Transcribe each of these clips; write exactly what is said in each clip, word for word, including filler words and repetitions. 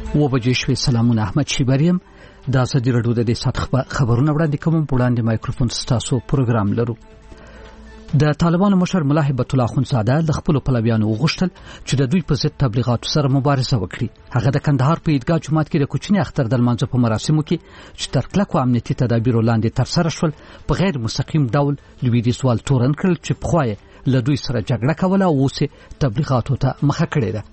و بجې شوي. سلامونه، احمد شیبریم د ازادي راډیو د سات خبرونه وړاندې کوم. په وړاندې مایکروفون ستاسو پروګرام لرو. د طالبانو مشر ملا هیبت الله اخوندزاده د خپل پلویانو وغوښتل چې د دوی په ضد تبلیغاتو سره مبارزه وکړي. هغه د کندهار په عیدګاه جومات کې د کوچني اختر د لمانځه په مراسمو کې چې تر کلکو امنیتي تدابیرو لاندې ترسره شول په غیر مستقیم ډول لویدیځ وال تورن کړل چې پخوا یې له دوی سره جګړه کوله او اوس تبلیغاتو ته مخه کړې ده.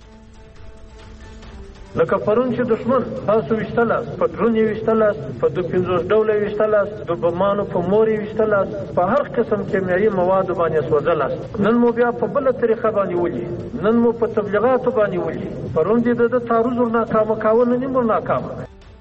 لکه پرون چې دشمن تاسو وشتلاس په درونی وشتلاس په د پنځوس ډوله وشتلاس د بمانو په موري وشتلاس په هر قسم کیمیاوي مواد باندې سوځلاس. نن مو بیا په بل طریقه باندې ولي، نن مو په تبلیغاتو باندې ولي. پرون دې د تعرض ناکامه کاوه، نن مو ناکامه.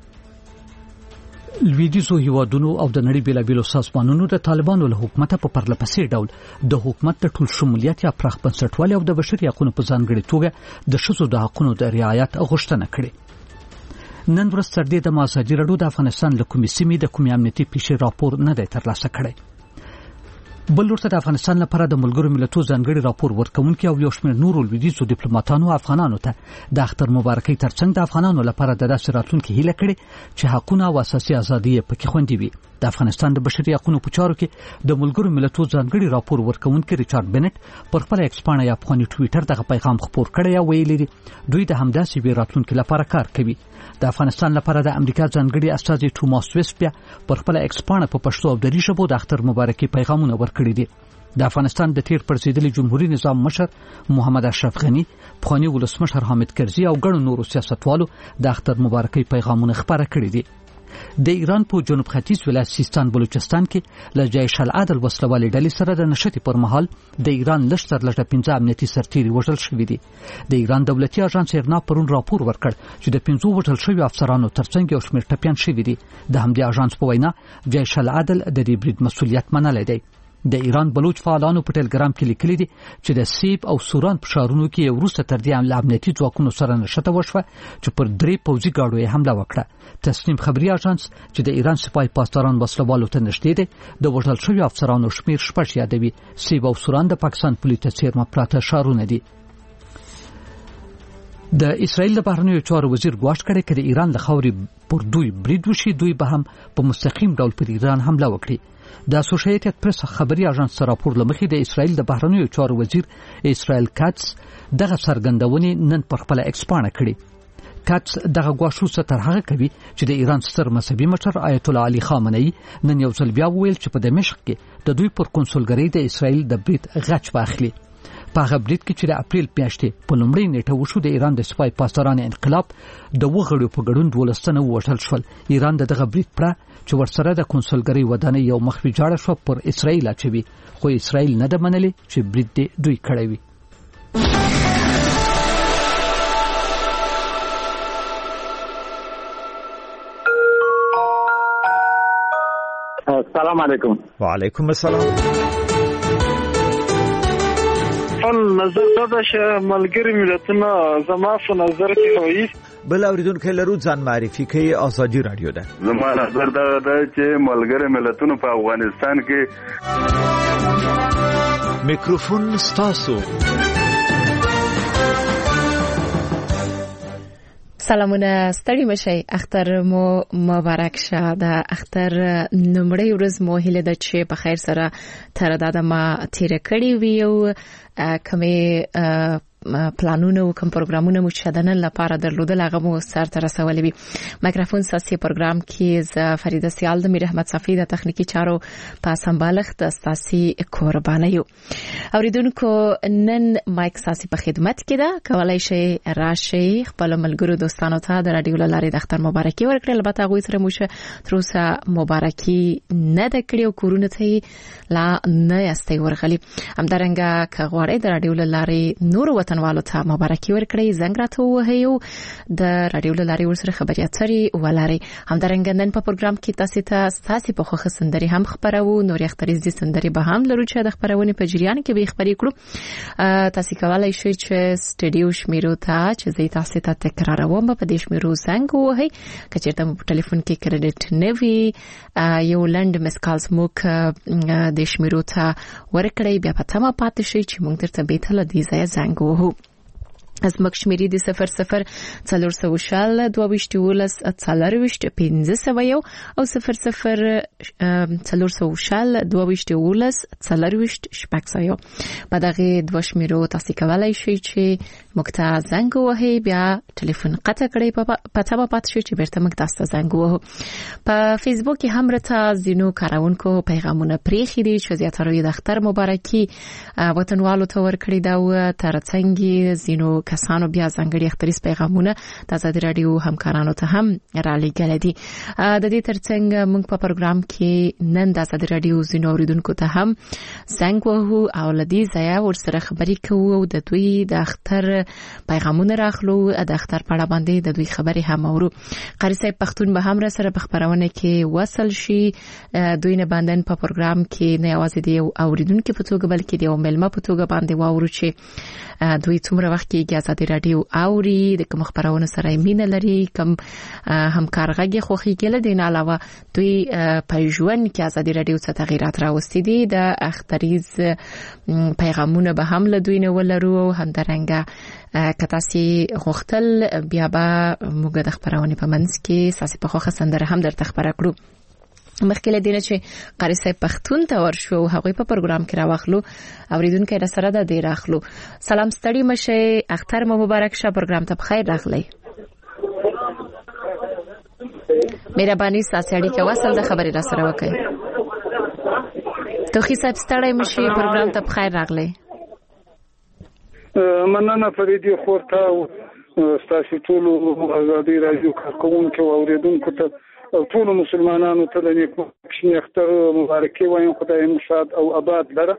لویدیځو هیوادونو او د نړۍ بیلابیلو سازمانونو د طالبانو له حکومت په پرلپسې ډول د حکومت د ټول شمولیت یا پراخ بنسټوالي او د بشري حقوقو په ځانګړي توګه د ښځو د حقوقو د رعایت غوښتنه کړې. نن ورځ تر دې د ازادي راډیو د افغانستان له کومې سیمې د کومې امنیتي پیښې راپور نه دی ترلاسه کړی. بل ورته د افغانستان لپاره د ملګرو ملتونو ځانګړي راپور ورکونکي او یو شمېر نورو لویدیځو ډیپلوماټانو افغانانو ته د اختر مبارکۍ ترڅنګ د افغانانو لپاره د داسې راتلونکي هیله کړې چې حقونه او اساسي ازادۍ پکې خوندي وي. د افغانستان د بشري حقوقو په چارو کې د ملګرو ملتونو ځانګړي راپور ورکونکي ریچارډ بنټ پر خپل ایکس پاڼه یا افغاني ټوئیټر دغه پیغام خپور کړی او ویلي دي دوی د همداسې وی راتلونکي لپاره کار کوي. د افغانستان لپاره د امریکا ځانګړي استازي توماس ویسپ پر خپل ایکس پاڼه په پښتو او دری ژبه د اختر مبارکي پیغامونه ورکړي دي. د افغانستان د تیر پرځیدلي جمهوریت نظام مشر محمد اشرف غنی، پخوانی ولسمشر حامد کرزي او ګڼو نورو سیاستوالو د اختر مبارکي پیغامونه خپاره کړي دي. د ایران په جنوب ختیځ ولایت سیستان بلوچستان کې له جیش العدل وسلوالې ډلې سره د نشټې پر مهال د ایران لږ تر لږه پنځه امنیتي سرتیري وژل شوي دي. د ایران دولتي اژانس ایرنا پرون راپور ورکړ چې د پنځو وژل شویو افسرانو ترڅنګ یو شمېر ټپیان شوي دي. د همدې اژانس په وینا جیش العدل د دې برید مسؤلیت منلی دی. د ایران بلوچ فعالانو په ټلګرام کې لیکلي دي چې د سیب او سوران په ښارونو کې وروسته تر دې له امنیتي ځواکونو سره نښته وشوه چې پر درې پوځي ګاډو یې حمله وکړه. تسنیم خبري اژانس چې د ایران سپاه پاسداران وسلوالو ته نږدې دي د وژل شویو افسرانو شمېر شپږ یادوي. سیب او سوران د پاکستان پولي ته څیرمه پراته ښارونه دي. د اسرائیل د بهرنیو چارو وزیر ګواښ کړی چې د ایران له خاورې پر دوی برید وشي دوی به هم په مستقیم ډول پر ایران حمله وکړي. د اسوسییټډ پریس خبري اژانس راپور لمخې د اسرائیل د بهرنیو چارو وزیر اسرائیل کاتس دغه څرګندونې نن پر خپل ایکس پاڼه کړې. کاتس دغه ګواښونه تر هغه کوي چې د ایران ستر مذهبي مشر آیت الله علي خامنه‌ای نن یو ځل بیا وویل چې په دمشق کې د دوی پر کنسولګرۍ د اسرائیل د برید غچ واخلي. په هغه برید کې چې د اپریل میاشتې په لومړۍ نیټه وشو د ایران د سپاه پاسدارانو انقلاب د وغړو په ګډون دولس تنه وژل شول. ایران دغه برید پر چې ورسره د کنسولګرۍ ودانۍ یو مخفي جاړه شو پر اسرائیل اچوي، خو اسرائیل نه ده منلې چې برید دې دوی کړی وي. السلام علیکم. وعلیکم السلام. نظر دا چې ملګری ملتونه زما په نظر کې وایي بل اوریدونکو لرو ځان معرفي کوي. ازادي رادیو ده. زما نظر دا ده چې ملګری ملتونه په افغانستان کې میکروفون ستاسو. سلامونه، ستړي مشئ. اختر مو مبارک شه. د اختر نمړی ورځ مو هیله ده چې په خیر سره تر دا ما تیر کړی وي او کومه پلانونه او کوم پروګرامونه مو چې دنن لپاره درلودل هغه مو سر ته رسولې وي. مایکروفون ساسي پروګرام کې ز فریده سیال د میر احمد صفی د تخنیکی چارو په سمبالښت ساسي قربانه یو. اوریدونکو نن مایک ساسي په خدمت کې ده. کولای شي راشي خپل ملګرو دوستانو ته د رادیو لارې د اختر مبارکي ورکړي. البته هغه سره مو شه تر اوسه مبارکي نه د کړیو کورونه ته لا نه یاستي ورغلي. همدارنګه کغوړې د رادیو لارې نور وطن والو ته مبارکي ورکړي. زنګ راته وهیو د رادیو لارې ورسره خبري اترې ولاري. همدارنګه نن په پروګرام کې تاسو ته تاسو په خوخه سندري هم خبرو. نور اختریز دي سندري به هم لرو چې د خبرونه په جریان کې به خبري کړو. تاسو کولای شئ چې سټډیو شمیرو ته چې زه تاسو ته تکراروم په دې شمیرو زنګ وهي کچېرته په ټلیفون کې کریډټ نوي یو لند مسکالز موک د شمیرو ته ورکړی. بیا په تمه پاتې شئ چې موږ ترته به تل دې ځای زنګ وهو. زموږ شمیرې د صفر صفر څلور سوه شل دوه ویشت یولس څلرویشت پنځه سوه یو او صفر صفر څلور سوه شل دوه ویشت یولس څلرویشت شپږ سوه یو. په دغه دوه شمیرو تاسو کولای شئ چې موږ ته زنګ ووهئ، بیا ټلیفون قطع کړئ، پته به پاتې شي چې بیرته موږ تاسو ته زنګ ووهو. په فیسبوک کې هم راته ځینو کاروونکو پیغامونه پرېښي دي چې زیاتره یې د اختر مبارکي وطنوالو ته ورکړي ده او ترڅنګ ځینو کسانو بیا ځانګړي اختریز پیغامونه د ازادي راډیو همکارانو ته هم را لېږلي دي. د دې ترڅنګ موږ په پروګرام کې نن د ازادي راډیو ځینو اوریدونکو ته هم زنګ وهو او له دې ځایه ورسره خبرې کوو او د دوی د اختر پیغامونه راخلو، د اختر په اړه باندې د دوی خبرې هم اورو. قاری صاحب پښتون به هم را سره په خبرونه کې وصل شي. دوی نه باندې په پروګرام کې نه یوازې د اوریدونکو په توګه بلکې د یو ملما په توګه باندې واورو چې دوی څومره وخت کې ازادي راډیو اوري، د کوم خبرونه سره مینه لري، کوم همکارغږي خوخي کله دین علاوه دوی په ژوند کې ازادي راډیو څخه تغیرات راوستي دي. د اختریز پیغامونه به هم له دوی نه ولرو او همدارنګه کتاسي غوښتل بیا به موږ د خبرونه په منځ کې ساسي په خوخه سندره هم درته خبره کړو. مخکې له دې چې قاری صاحب پښتون ته ورشو او هغه په پروګرام کې راوخلو اوریدونکو را سره د دې راخلو. سلام ستړي مشه، اختر مو مبارک شه، پروګرام ته بخیر راغلی. مهرباني ساسړي کې وصل د خبرې را سره وکړئ. توخی صاحب ستړي مشه، پروګرام ته بخیر راغلی. مننه فریدي خورته او ستاسو ټول ازادي راډیو کارکونکو او اوریدونکو ته او ټول مسلمانانو ته د نیکمرغۍ اختر مبارکي وایم. خدای مو شاد او آباد لره.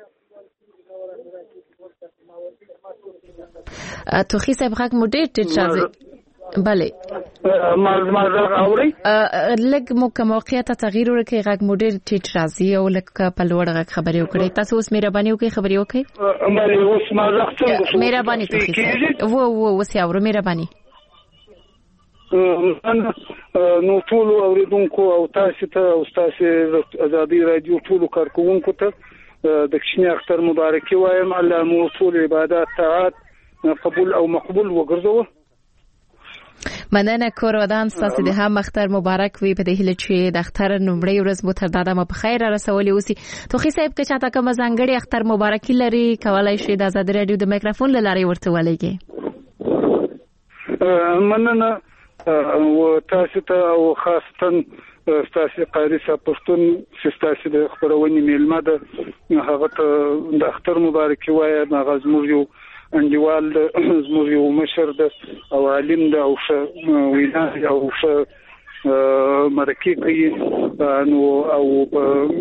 توخی صاحب غږ مو ډېر ټیټ راځي. بله ما ما اوري لږ مو کوم موقعیت تغییر ورکړي، غږ مو ډېر ټیټ راځي او لږ په لوړ غږ خبرې وکړئ. تاسو اوس مهرباني وکړئ خبرې وکړئ. مې اوس ما راځم مهرباني توخی صاحب وو وو اوس یې اورو. مهرباني نو ټول اوریدونکو او تاسو ته او تاسو ازادي راډیو ټول کارکونکو ته د کښنی اختر مبارکي وایم. الله مو ټول عبادت طاعت قبول او مقبول وګرځوه. مننه کور ودان تاسو د هم اختر مبارک وي. په دې هیله چې د اختر نومړی ورځ مو تر داده په خیر رسولي اوسي. توخی صاحب که چاته کوم ځانګړي اختر مبارکي لري کولای شي د ازادي راډیو د میکروفون لاري ورته ولېږي. مننه او تاسو ته او خاصتا تاسو قاری صاحب پښتون سیستاسي د خبرونې میلمه ده، هغه ته د اختر مبارکي وایم. هغه زموږ یو انډیوال زموږ یو مشر ده او عالم ده او وینا او مرکه کوي. نو او په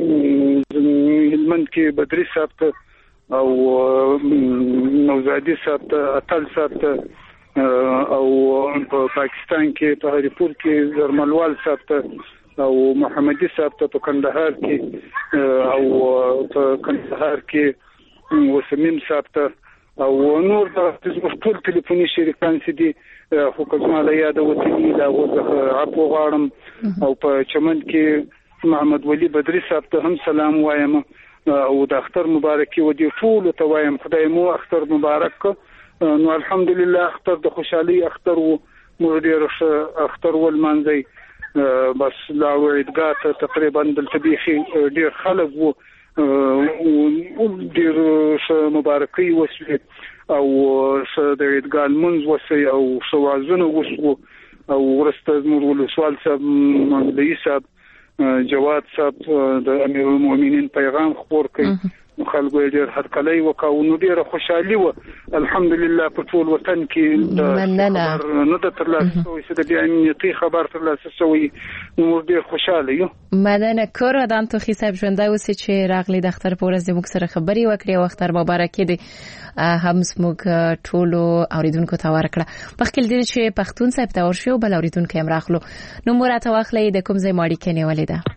هلمند کې بدري صاحب ته او نوزادي صاحب ته اتل صاحب ته او په پاکستان کې په هریپور کې زرملوال صاحب ته او محمدي صاحب ته په کندهار کې او په کندهار کې وسمیم صاحب ته او نور د ټول ټلیفوني شریکان چې دي خو کومه یاد وته دا وځه عفو غواړم. او په چمن کې محمد ولی بدري صاحب ته هم سلام وایم او د اختر مبارکي ودی ټول ته وایم. خدای مو اختر مبارک. نو الحمدلله اختر د خوشحالي اختر وو، مو ډیر اختر ول مانځي بس لا وعدګات تقریبا دلته بيخي ډیر خلک وو او ډیر مبارکي وسوي او د عدګال منځ وسي او شوازونه وسو او ورسته مور ولسوال صاحب مولوي صاحب جواد صاحب د امیر المؤمنین پیغام خبر کوي. خلکو ډېر هرکلی وکاو نو ډېره خوشحالي وه الحمدلله په ټول وطن کې. مننه نه د ترلاسه شوی چې د بیا امنیتي خبر ترلاسه شوی نو موږ ډېر خوشحاله یو. مننه کور ودان توخی صاحب ژوندی اوسئ چې راغلی د اختر په ورځ زموږ سره خبرې وکړې او اختر مبارکي دې هم زموږ ټولو اوریدونکو ته ورکړه. مخکې له دې چې پښتون صاحب ته ورشو بل اوریدونکی هم راغلو نو مو راته واخلئ د کوم ځای مو اړیکه نیولې ده.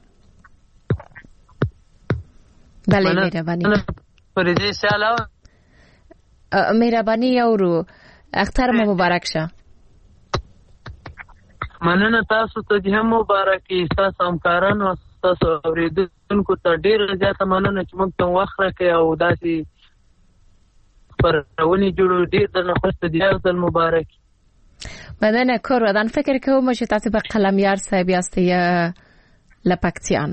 بله مهرباني فریدي سلام مهرباني یورو اختر مو مبارک شه. مننه تاسو ته هم مبارک تاسو همکارانو تاسو اوریدونکو ته ډیر زیاته مننه چې موږ ته وخت راکړی او داسې خبرونه جوړو ډیر د نخست دی ځل مبارک. مننه کور ودان. فکر کوم چې تاسو به قلميار صاحب یاستئ لپکتیانه.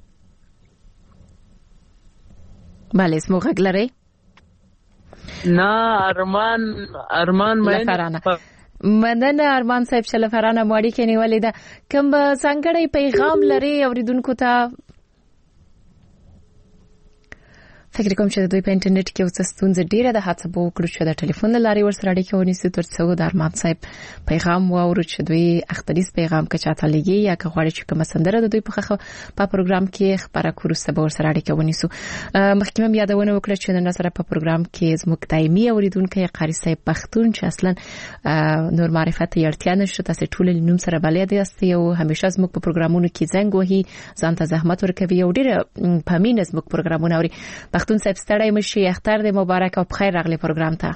بله اسمو غږ لرئ؟ نه ارمان ارمان لفرانه. مننه ارمان صاحب چې لفرانه مواړي کې نیولې ده. کوم ځانګړی پیغام لري اوریدونکو ته؟ فکر کوم چې دوی په انټرنیټ کې اوس ستونزه ډیره ده. هڅه به وکړو چې د ټلیفون لارې ورسره اړیکه ونیسو ترڅو د ارمان صاحب پیغام واورو چې دوی اختریز پیغام که چاته لګي یا که غواړي چې کوم سندره د دوی په خخه په پروګرام کې خبره کړو سبا ورسره اړیکه ونیسو. مخکې مې یادونه وکړه چې نن سره په پروګرام کې زموږ دایمي اوریدونکو قاری صاحب پښتون چې اصلا نور معرفت یې اړتیا نشته. تاسو ټول نوم سره بلد یاستئ او همیشه زموږ په پروګرامونو کې زنګ وهي ځان ته زحمت ورکوي او ډیره په مینه زموږ پروګرامونه اوري. پښتون صاحب ستړی مشي. اختر دې مبارک او بخیر راغلی پروګرام ته.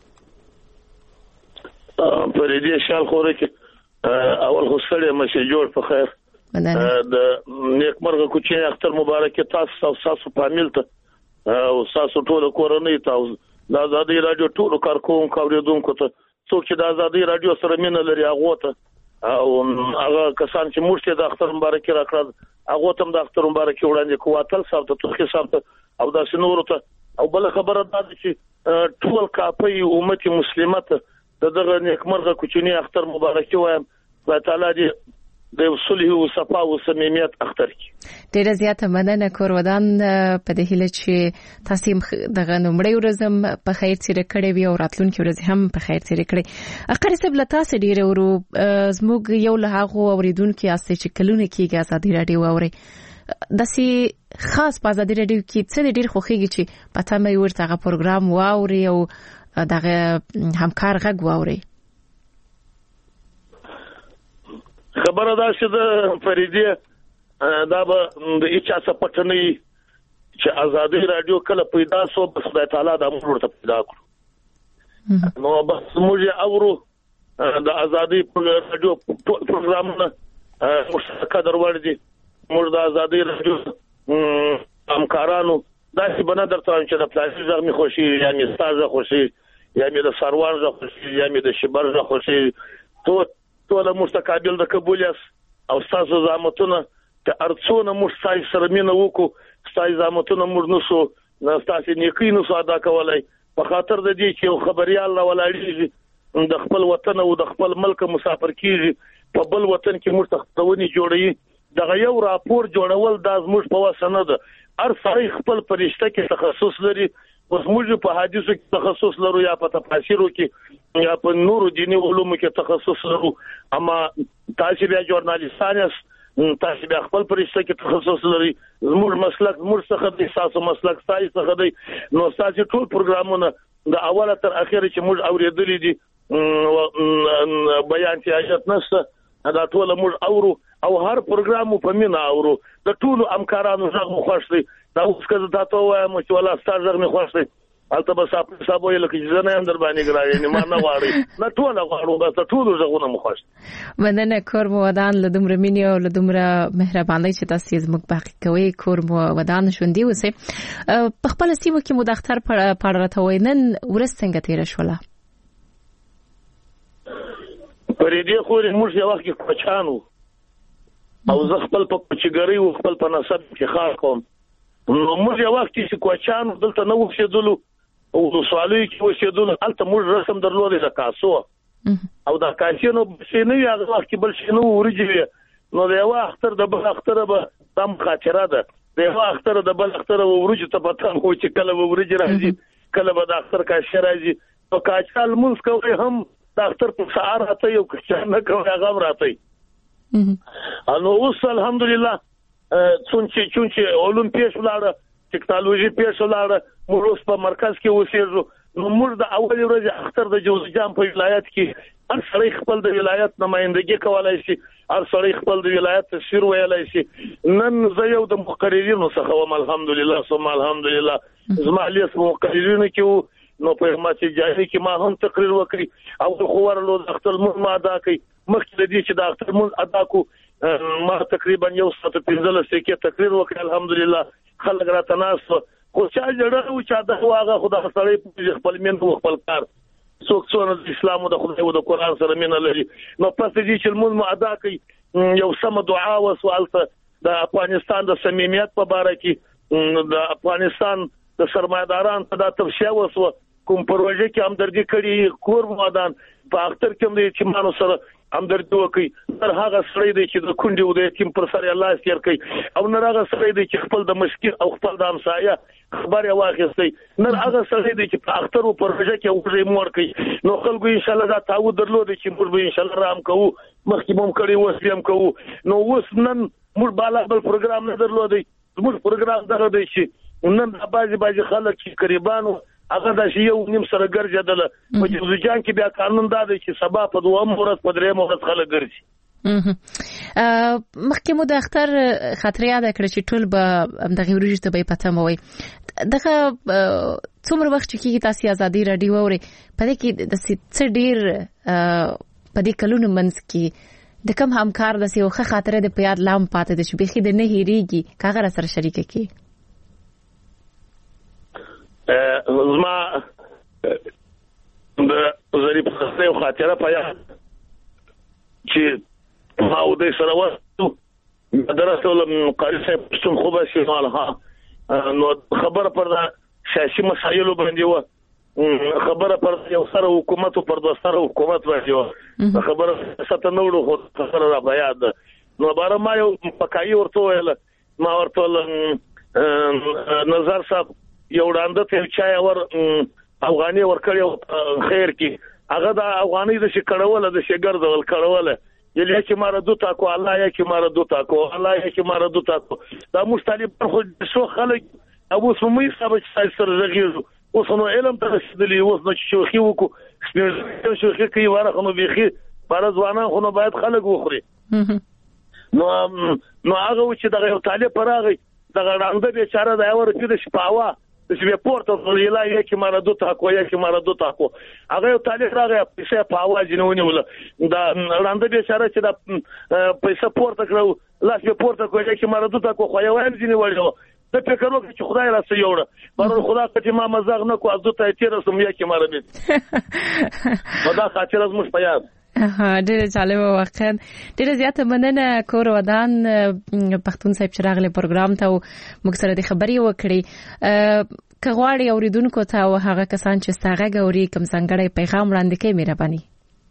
په دې شال خوره کې اول خو ستړی مشي جوړ په خیر. د نیکمرغه کوچنی اختر مبارک تاسو او تاسو فامیل ته او تاسو ټول کورنۍ ته د آزادۍ رادیو ټول کارکونکو اوریدونکو ته څوک چې د آزادۍ رادیو سره مینه لري هغه ته او هغه کسان چې موږ ته د اختر مبارک راکړل هغه ته د اختر مبارک وړاندې کواتل صاحب ته توخي صاحب ته او دا شنور ته او بل خبره ده چې ټول کاپي امت مسلمه ته دغه نیکمرغه کوچنی اختر مبارک وایم. الله تعالی دې د صلح او صفا او صمیمیت اختر کی. ډیره زیاته مننه کور ودان. په دې هیله چې تاسو دغه نومړی ورځم په خیر تیر کړی وي او راتلونکي ورځ هم په خیر تیر کړی. اقر سب لتا سه ډیره ورو زموږ یو له هغه اوریدونکو یاستئ چې کلونه کېږي آزادۍ رادیو اوري. داسې خاص په آزادۍ رادیو کې څه ډیر خوخیږي چې پته مې ورته هغه پروګرام واوري او دغه همکار غږ واوري. خبره ده چې د فریدي دا به د اچا څخه پټنې چې آزادۍ رادیو کله پیدا سو بس خدای تعالی د امر ورته پیدا کړو. نو بس موږ اورو د آزادۍ رادیو پروګرامونه مشترک درور دي. موږ د آزادۍ رادیو همکارانو داسې بنا درته چې د پلاسټیک ځای می خوشي یا می ستاسو خوشي یا می د سروان ځای خوشي یا می د شبر ځای خوشي ټول ټول مستقابل د قبولیت او تاسو زامتونه ته ارڅونه مستای سره مینه وکړو. تاسو زامتونه موږ نو سو تاسو نیکی نو ادا کولای په خاطر د دې چې خبريال را ولاړیږي د خپل وطن او د خپل ملک مسافر کیږي په بل وطن کې موږ تختونی جوړي. دغه یو راپور جوړول د زموږ په وسنه ده. هر ځای خپل پرشته کې تخصص لري. اوس موږ په حدیثو کې تخصص لرو یا په تفاسیرو کې یا په نورو دیني علومو کې تخصص لرو. اما تاسو بیا ژورنالیستان یاست تاسو بیا خپل پرشته کې تخصص لري. زموږ مسلک موږ څخه د تاسو مسلک تاسو څخه دی. نو تاسو ټول پروګرامونه د اوله تر اخره چې موږ اوریدلې دي بیان چې اجازه نشته دا ټول موږ اورو او هر پروګرام په مینا اورو. د ټول همکارانو څخه مو خوښ دي. دا اوس کله تاسو وایم چې ولا ستاسو څخه مو خوښ دي. البته به تاسو حساب ویل کې ځنه هم در باندې ګرایي نه ما نه غواړي نه ټول غواړو دا ټول څخه مو خوښ. مننه کور مو ودان له دومره مینې او له دومره مهربانۍ چې تاسو زموږ باقي کوي. کور مو ودان شوندي اوسه په خپل سیمه کې مو د اختر په اړه راته وینن ورڅنګه تیر شوله. پرې دې خو موږ یو وخت کوچانو او زه خپل په کوچګری او خپل په نسب کې خار کوم. نو موږ یو وخت چې کوچانو دلته نو وښیدلو او سوالي کې وښیدلو البته موږ رسم درلودې د کاسو او د کاسینو شنو هغه وخت بل شنو ورجوي. نو د یو اختر د بل اختر به تم خاطره ده. د یو اختر د بل اختر ورجو ته پته مو چې کله ورجو راځي کله به د اختر کاشه راځي. او کاچال مونږ کوي هم د اختر په سهار راته یو کښنه کوي هغه راته. انو اوس الحمدلله څونچې څونچې علوم پیښ ولاړه ټیکنالوژي پیښ ولاړه موږ اوس په مرکز کې اوسېږو. نو موږ د اول ورځ اختر د جوزجان په ولایت کې هر سړی خپل د ولایت نمائندګي کولای شي. هر سړی خپل د ولایت تشیر ویلای شي. نن زه یو د مقررینو څخه وم الحمدلله ثم الحمدلله. زما لیس مقررینو کې نو په ماته جاهي کې ما هم تقریر وکړي او خو ورلو د اختر مون ما ادا کړي. مخکې د دې چې د اختر مون ادا کو ما تقریبا یو ساعت پنځلس دقیقې تقریر وکړ الحمدلله. خلک را تناس خو چې جوړو چې دا واغه خدای سره خپل مين خپل کار څوک څونه اسلام او د خدای او د قران سره مين لري نو پس دې چې موږ مو ادا کوي یو سم دعا او سوال ته د افغانستان د صمیمیت په اړه کې د افغانستان د سرمایداران ته د توصیه وسو کوم پروژه کې همدردي کړي کور مودان په اختر کې هم چې مانو سره همدردي وکړي تر هغه سړی دی چې د کونډي و د تیم پر سره الله سیر کوي او نه هغه سړی دی چې خپل د مسکین او خپل د همسایه خبره واخیستي نه هغه سړی دی چې په اختر او پروژه کې وګړي مور کوي نو خلکو ان شاء الله دا تعود درلود چې موږ به ان شاء الله رام کوو مخکې هم کړی وس هم کوو نو اوس نن موږ بالا بل پروګرام نه درلود موږ پروګرام درلود چې نن بازي بازي خلک چې قریبانو هغه د یو نیم سره ګرځیدل په جوزجان کې بیا قانون دا دی چې سبا په دوه ورځ په درې ورځ خلک ګرځي مخکې مو د اختر خاطر یاد کړ چې ټول به دغه ورځ ته به پته موي دغه څومره وخت چې تاسو ازادي رادیو اوري په دې کې د څه ډیر په دې کلونو منځ کې د کوم همکار د سیوخه خاطر د پیاد لام پاتې د شبيخي د نه هېریږي کاغه سره شریک کی زما د زری په څه خاطره پیا چې ما و دې سره وته درسته ول قاری صاحب څوم خو به شي مالها نو خبره پر سیاسي مسایلو باندې و خبره پر یو سره حکومت او پر دوستره حکومت باندې و خبره ستنه نوړو خو خبره را بیان نو بار ما یو پکای ورته ویل ما ورته نظر صاحب یو وړاندې ته چای ور افغاني ور کړو خیر کی هغه د افغاني د شکړول د شګرځول کړول یلی چې مار دوتا کو الله یې چې مار دوتا کو الله یې چې مار دوتا کو دا مستطيب خو شو خلک ابو سمي صاحب چې سره زغیرو اوس نو علم ته رسیدلی اوس نو شوخي وکړو شوخي کوي ورخه نو بيخي بار ځوانان خو نو باید خلک وخوري نو نو هغه چې دغه طالب پراغي دغه راند بیچاره دا ور کې د شپاوا چې په پورته ویلا یې چې مار دوتا کو یې چې مار دوتا کو هغه طالب راغی پیسې په आवाज نه ونیول دا راند بیچاره چې دا پیسې پورته کړو لاس په پورته کو یې چې مار دوتا کو خو یې وایي ځنی وړو ته فکر وکړه چې خدای را سيوړه بر خدا ته ما مزاغ نه کو ازو ته تیر سم یې چې مار دې خدا خاطر از مش پیاد ها ډېر جالب واقعا ډېر زیاته مننه کور ودان پښتون صاحب چراغ له پروګرام ته موږ سره د خبري وکړي کغواړي اوریدونکو ته او هغه کسان چې ستاغه غوري کم څنګه پیغام وړاندې کوي مهرباني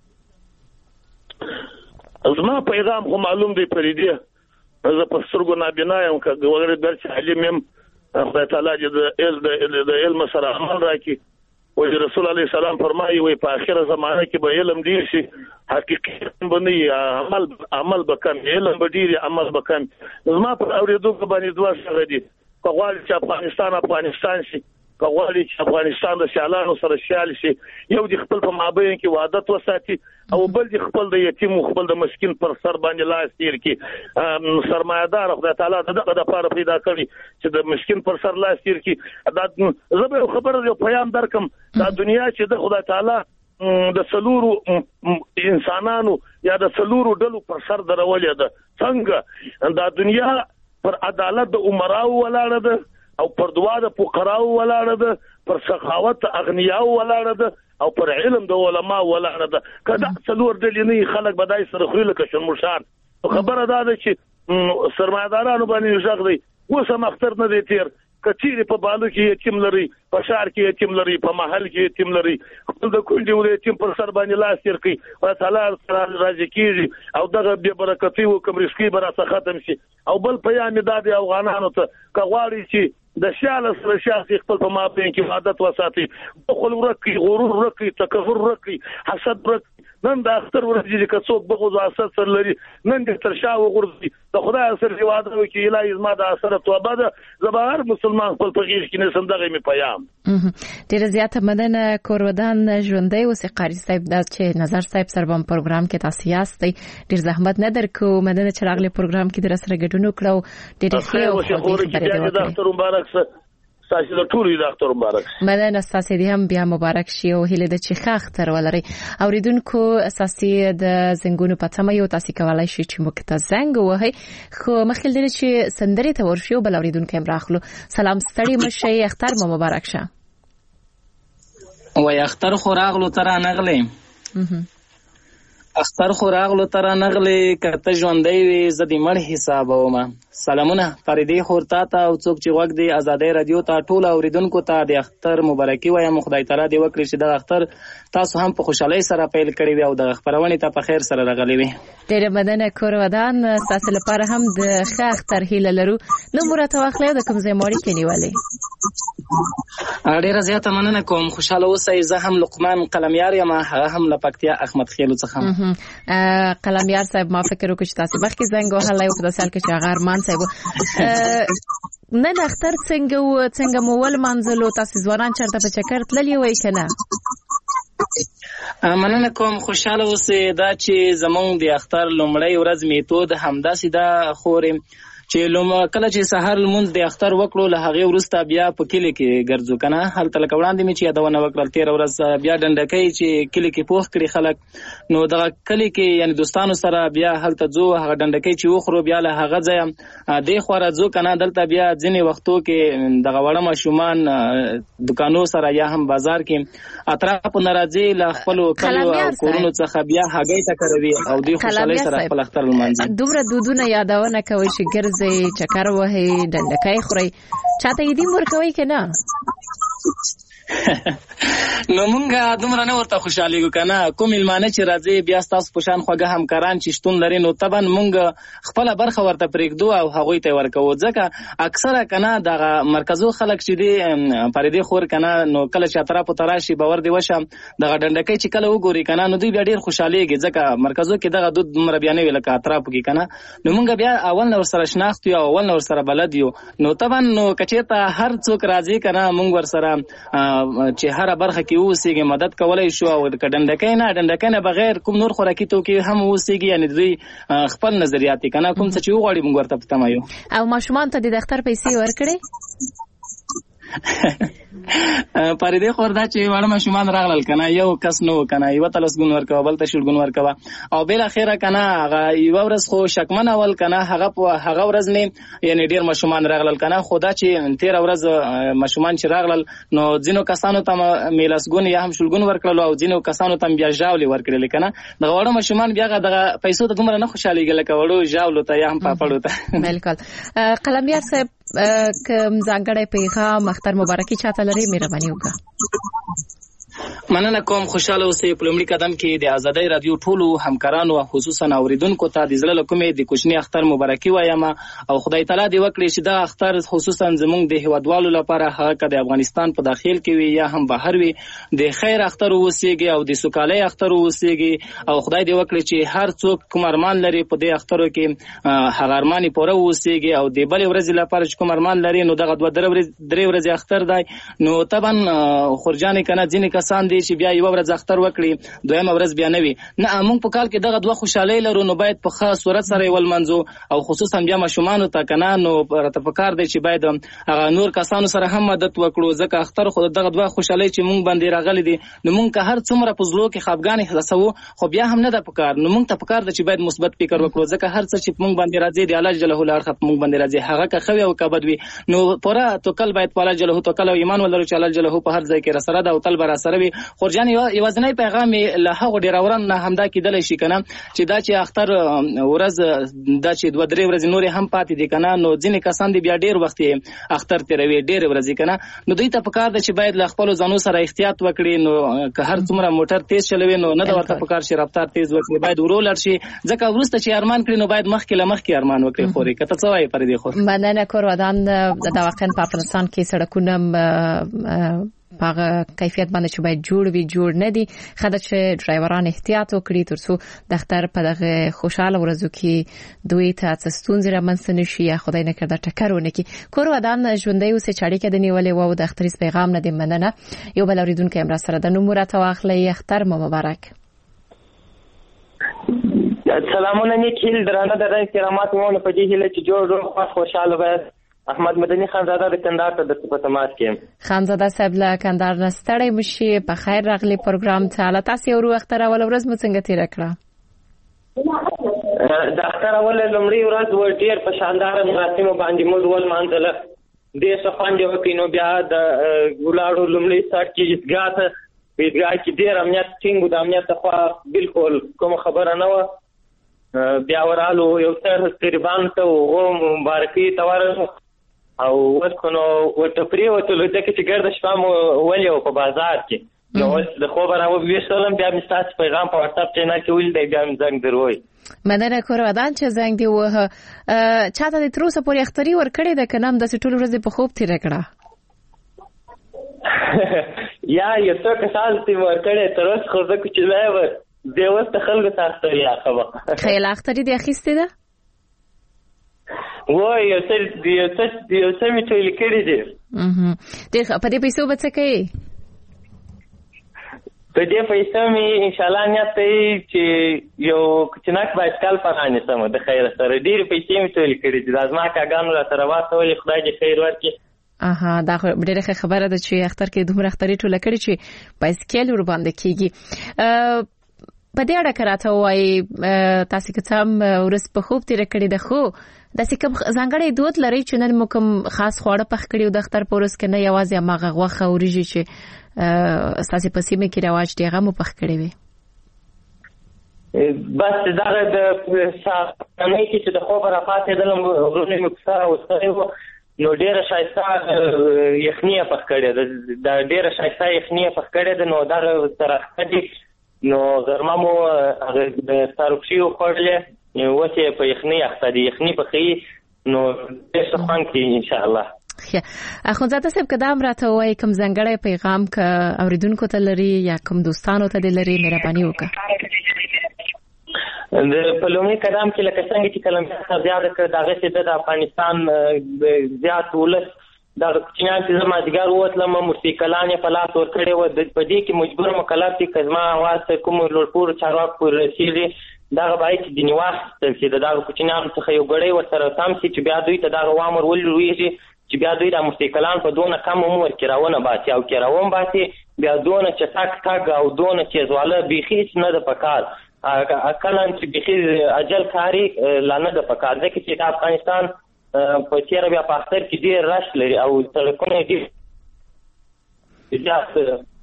زما پیغام خو معلوم دی پریدي زه په سترګو نابینا یم که وګړي درچ علم يم خدای تعالی دې د علم سره عمل راکړي او رسول الله سلام فرمایي وي په اخر زمانه کې به علم ډیر شي حقیقت باندې عمل عمل وکم علم به ډیر عمل وکم زما په اوریدونکو باندې دوه څنګه دي کغواړي چې افغانستان افغانستان شي کغواړي چې افغانستان د شالانو سره شال شي یو د خپل په مابین کې وعدت وساتي او بل د خپل د یتیم خپل د مسکین پر سر باندې لاس تیر کی سرمایدار خدای تعالی دغه د لپاره پیدا کړی چې د مسکین پر سر لاس تیر کی دا زبر خبر یو پیغام درکم دا دنیا چې د خدای تعالی د سلورو انسانانو یا د سلورو ډلو پر سر درولې ده څنګه دا دنیا پر عدالت د عمراو ولاړه ده او پر دوا د فقراو ولاړه ده پر سخاوت اغنیاو ولاړه ده او پر علم د علما ولاړه ده کله څلور ډلې نه خلک بدای سره خو لکه شمشان خبره ده چې سرمایدارانو باندې ژغ دی اوس هم اختر نه دی تیر کچيري په بالو کې یتیم لري په شهر کې یتیم لري په محل کې یتیم لري خپل د کونډي ولې یتیم پر سر باندې لاس تیر کوي او تعالی راځي کیږي او دغه به برکتي او کوم رزقي برا ختم شي او بل پیغام د افغانانو ته کغواړي چې د شاله سره شخصي خپل په مابین کې عادت وساتي خپل ورکی غرور ورکی تکبر ورکی حسد ورکی نن د اختر ورځې کې څوک بغوز حسد سره لري نن د ترشا وګرځي د خدای سره وعده وکي الهي زما د اثر توبه ده زبر مسلمان خپل فقیر کې نه صندغه می پیام ډیر زیاته مننه کورودان ژوندۍ او سقاری صاحب د چې نظر صاحب سره په پروګرام کې تاسو یاستئ ډیر زحمت نه درکو مننه چې راغلي پروګرام کې در سره ګډون وکړو ډیر ښه او خبرې تاسو د ټولو د اختر مبارک. مننه تاسو دې هم بیا مبارک شي او هیله د چې اختر ولري. اوریدونکو اساسي د زنګونو په تمه یو تاسو کولای شئ چې موږ ته زنګ ووهئ خو مخکې لري چې سندري ته ورشو بل اوریدونکو هم راخلو. سلام ستړي مشه اختر مو مبارک شه. وای اختر خو راغلو تر نغلې اختر خو راغلو تر نغلې کته ژوندۍ وي زه دې مړ حسابوم. سلامونه فریدي خورتا ته او څوک چې وګ دی آزادۍ رادیو ته ټول اوریدونکو ته د اختر مبارکي وایم. خدای تعالی دې وکړي چې د اختر تاسو هم په خوشحالۍ سره پیل کړی وي او د خبرونې ته په خیر سره راغلي وي. ډېر مننه کور ودان تاسو لپاره هم د ښه اختر هیله لرو. نو مرته واخلې د کوم ځای موري کې نیولې. ډېر زیاته مننه کوم. خوشاله اوسئ. زه هم لقمان قلمیار یم هغه هم له پکتیا احمد خیلو څخه. قلمیار صاحب ما فکر وکړ چې تاسو مخکې زنګ وهلای او په داسې حال کې چې هغه ارمان صاحب نن اختر څنګه و څنګه مو ول منځلو تاسو ځوانان چرته په چکر تللی وای کنه؟ مننه کوم. خوشاله اوسئ. دا چې زمونږ د اختر لومړی ورځ میتود همداسې ده خورې چې لوم کله چې سحر لمونځ د اختر وکړو له هغه وروسته بیا په کلی کې ګرځو کنه. هلته لکه وړاندې مې چې یادونه وکړل تیر ورځ بیا ډنډکۍ چې کلی کې پوښ کړي خلک نو دغه کلی کې یعنی دوستانو سره بیا هلته ځو هغه ډنډکۍ چې وخورو بیا له هغه ځای د خوره ځو کنه. دلته بیا ځینې وختو کې دغه وړه ماشومان دکانو سره یا هم بازار کې اطراف ناراضي له خپل کلو او کورونو څخه بیا هګۍ تکروي او د خوشالۍ سره خپل اختر لمانځي. دومره دودونه یادونه کوي چې ګرځي چکر وهي ډنډکای خوري چاته یې دې ورکوي کنه؟ نو مونږه دومره نه ورته خوشالېږو کنه. کوم مېلمانه چې راځي بیا ستاسو په شان خوږه همکاران چې شتون لري نو طبعا مونږ خپله برخه ورته پرېږدو او هغوی ته ورکوو. ځکه اکثره کنه دغه مرکزو خلک چې دي فریدي خور کنه نو کله چې اطرافو ته راشي باور دې وشه دغه ډنډکۍ چې کله وګوري کنه نو دوی بیا ډېر خوشحالېږي ځکه مرکزو کې دغه دود دومره بیا نه وي لکه اطرافو کې کنه. نو مونږ بیا اول نه ورسره شناخت یو اول نه ورسره بلد یو نو طبعا نو که چېرته هر څوک راځي کنه مونږ ورسره چې هر برخه کې اوسېږي مدد کولای شو او د ډنډکۍ نه ډنډکۍ نه بغیر کوم نور خوراکي توکي هم اوسېږي یعنی دوی خپل نظریات کنه کوم څه چې وغواړي موږ ورته په تمه یو. او ماشومان ته د اختر پیسې ورکړي؟ پریدې خور دا چې وړه ماشومان راغلل کنه یو کس نو کنه یو تلسګون ورکوه بل ته شلګون ورکوه او بل اخیره کنه هغه یو ورځ خو شکمن اول کنه هغه په هغه ورځ نه یعنی ډیر ماشومان راغلل کنه خدا چې تیر ورځ ماشومان چې راغلل نو ځینو کسانو ته میلاسګون یا هم شلګون ورکړل او ځینو کسانو ته بیا ژاولې ورکړل کنه د وړه ماشومان بیا دغه پیسو ته دومره نه خوشالېږي لکه وړو ژاولو ته یا هم پاپړو ته. بالکل. قلمیار صاحب کوم ځانګړی پیغام اختر مبارکي چاته لري مهرباني وکړه؟ مننه کوم. خوشاله اوسئ. په لومړي قدم کې د آزادۍ رادیو ټولو همکارانو او خصوصا اوریدونکو ته د زړه له کومې د کوچني اختر مبارکي وایم او خدای تعالی دې وکړي چې دا اختر خصوصا زموږ د هیوادوالو لپاره هغه که د افغانستان په داخل کې وي یا هم بهر وي د خیر اختر اوسېږي او د سوکالۍ اختر اوسېږي او خدای دې وکړي چې هر څوک کوم ارمان لري په دې اخترو کې هغه ارمان یې پوره اوسېږي او د بلې ورځې لپاره چې کوم ارمان لري نو دغه دوه درې ورځې اختر دی نو طبعا خورجانې کنه ځینې کسان دي چې بیا یو ورځ اختر وکړي دویمه ورځ بیا نه وي نه موږ په کال کې دغه دوه خوشحالۍ لرو نو باید په خاص صورت سره یې ولمانځو او خصوصا بیا ماشومانو ته کنه نو راته پکار دی چې باید هغه نور کسانو سره هم مدد وکړو ځکه اختر خو دغه دوه خوشحالۍ چې موږ باندې راغلي دي نو موږ که هر څومره په زړه کې خفګان احساسوو خو بیا هم نه ده پکار نو موږ ته پکار ده چې باید مثبت فکر وکړو ځکه هر څه چې موږ باندې راځي د الله جل جلاله اړخ موږ باندې راځي هغه که ښه وي او که بد وي نو پوره توکل باید په الله جل جلاله توکل او ایمان ولرو چې الله جل جلاله په هر ځای کې راسره ده او تل به راسره وي. خورجان یوازینی پیغام له هغو ډیروران نه همدا کېدلی شي کنه چې دا چې اختر ورځ دا چې دوه درې ورځې نورې هم پاتې دي کنه نو ځینې کسان دي بیا ډیر وخت اختر تیروي ډېرې ورځې کنه نو دوی ته پکار ده چې باید له خپلو ځانو سره احتیاط وکړي نو که هر څومره موټر تیز چلوي نو نه ده ورته پکار چې رفتار تیز وکړي باید ورو لاړ شي ځکه وروسته چې ارمان کړي نو باید مخکې له مخکې ارمان وکړي. خوري که ته څه وایې فریدې خور؟ مننه کور ودان د واقعا په افغانستان کې سړکونه پاغه کیفیت باندې چې باید جوړ وي جوړ نه دي خدای چې ډرایوران احتیاط وکړي ترڅو د اختر په دغه خوشاله ورځو کې دوی ته ستونزې رامنځته نشي یا خدای نه کړه ټکر ونه کړي. کور ودان ژوندۍ اوسې چې اړیکه د نیولې وو د اختریز پیغام نه دی. مننه. یو بل اوریدونکو هم را سره د نوم راته واخلې. اختر مو مبارک. سلامونه نیکیل درانه درنه کرامات مو په دې هله چې جوړ روغ خوشاله وي احمد مدني خانزاده د کندهار ته د تماس کې خانزاده صاحب له کندهار نه ستړی مشي په خیر راغلی پروګرام ته له تاسو ورو وخت راول ورځ مو څنګه تیر کړه د اختر اول لمړی ورځ و ډیر په شاندار مراسم باندې مو ول مانځله د سفان دی وکینو بیا د ګلاړو لمړی سات کې ځګاته پیډګا کې ډیر امنیت ټینګ د امنیت خو بالکل کوم خبره نه و بیا ورالو یو تر قربان ته و مبارکي تور او وسکونو وټپری وته لته کې ګرد شپه مو ولې په بازار کې نو اوس د خبر او ویشتلم بیا مستاس پیغام په واتساپ چینل کې ول دی بیا زنګ دروي مدنه کورودان چې زنګ دی وه چاته د تروسه پورې اختری ور کړی د کنام د ټول ورځې په خوب تیر کړه یا یو څه کسان چې ور کړی تر اوسه خو زه چې لای د وسته خلکو تاسو یا خبره خیال اختری دی اخیسته ده وای یو څه دی یو څه یو څه می ټول کړی دی اها د په دې پیسو به څه کوي په دې پیسو می ان شاء الله نیت دی چې یو کچناک بایسکل پرانه سم د خیر سره ډیر پیسې می ټول کړی دي لازمه کاګانو را سره واسه خدای دې خیر ورکړي اها دا ډیره خبره ده چې اختر کې دومره اختری ټول کړی چې بایسکل ور باندې کیږي په دې اړه کراته وای تاسو که څم ورس په خوب تیر کړی ده خو د سکم ځانګړی دود لري چې نن مو کوم خاص خواړه پخ کړیو د اختر پورس کې نه یوازې ماغه غوخه وريږي چې تاسو په سیمه کې رواج دی هغه مو پخ کړی وي بس دا د سامي کې د خبر افاته د ورونې مکسره وسره نو ډیره شایسته یخنیه پخ کړی ده ډیره شایسته یخنیه پخ کړی ده نو دا سره خدي نو غرمه مو د ساروکشي خوړلې وته په یخنی اخته دي یخنی په خي نو څه خوان کې ان شاء الله اخو زاده صاحب کدام راته وای کوم زنګړې پیغام ک اوریدونکو ته لري یا کوم دوستانو ته لري مهرباني وکړه د پلومي قدم کې لکه څنګه چې کلمه زیاده کړ دغه چې د افغانستان زیات ولس دا چینان چې زما دیګر وتلم موسیقلان په لاس ور کړی و د پدې کې مجبور مکلف دي کزما واسه کوم لوړپور چارواک پر رسیدي دا غوای چې د نیواخ چې دا کوچنیان څخه یو غړی ورسره تام چې بیا دوی ته دا وامر ولويږي چې بیا دوی د موسیقلان په دونه کم عمر کې راونه باسي او کې راون باسي بیا دونه چې تاک تاک او دونه چې زواله بيخي نه د پکار اکلان چې بيخي اجل کاری لانه د پکار ده چې د افغانستان په تیر بیا په اختر کې ډیر رش لري او سړکونه ډیر زیات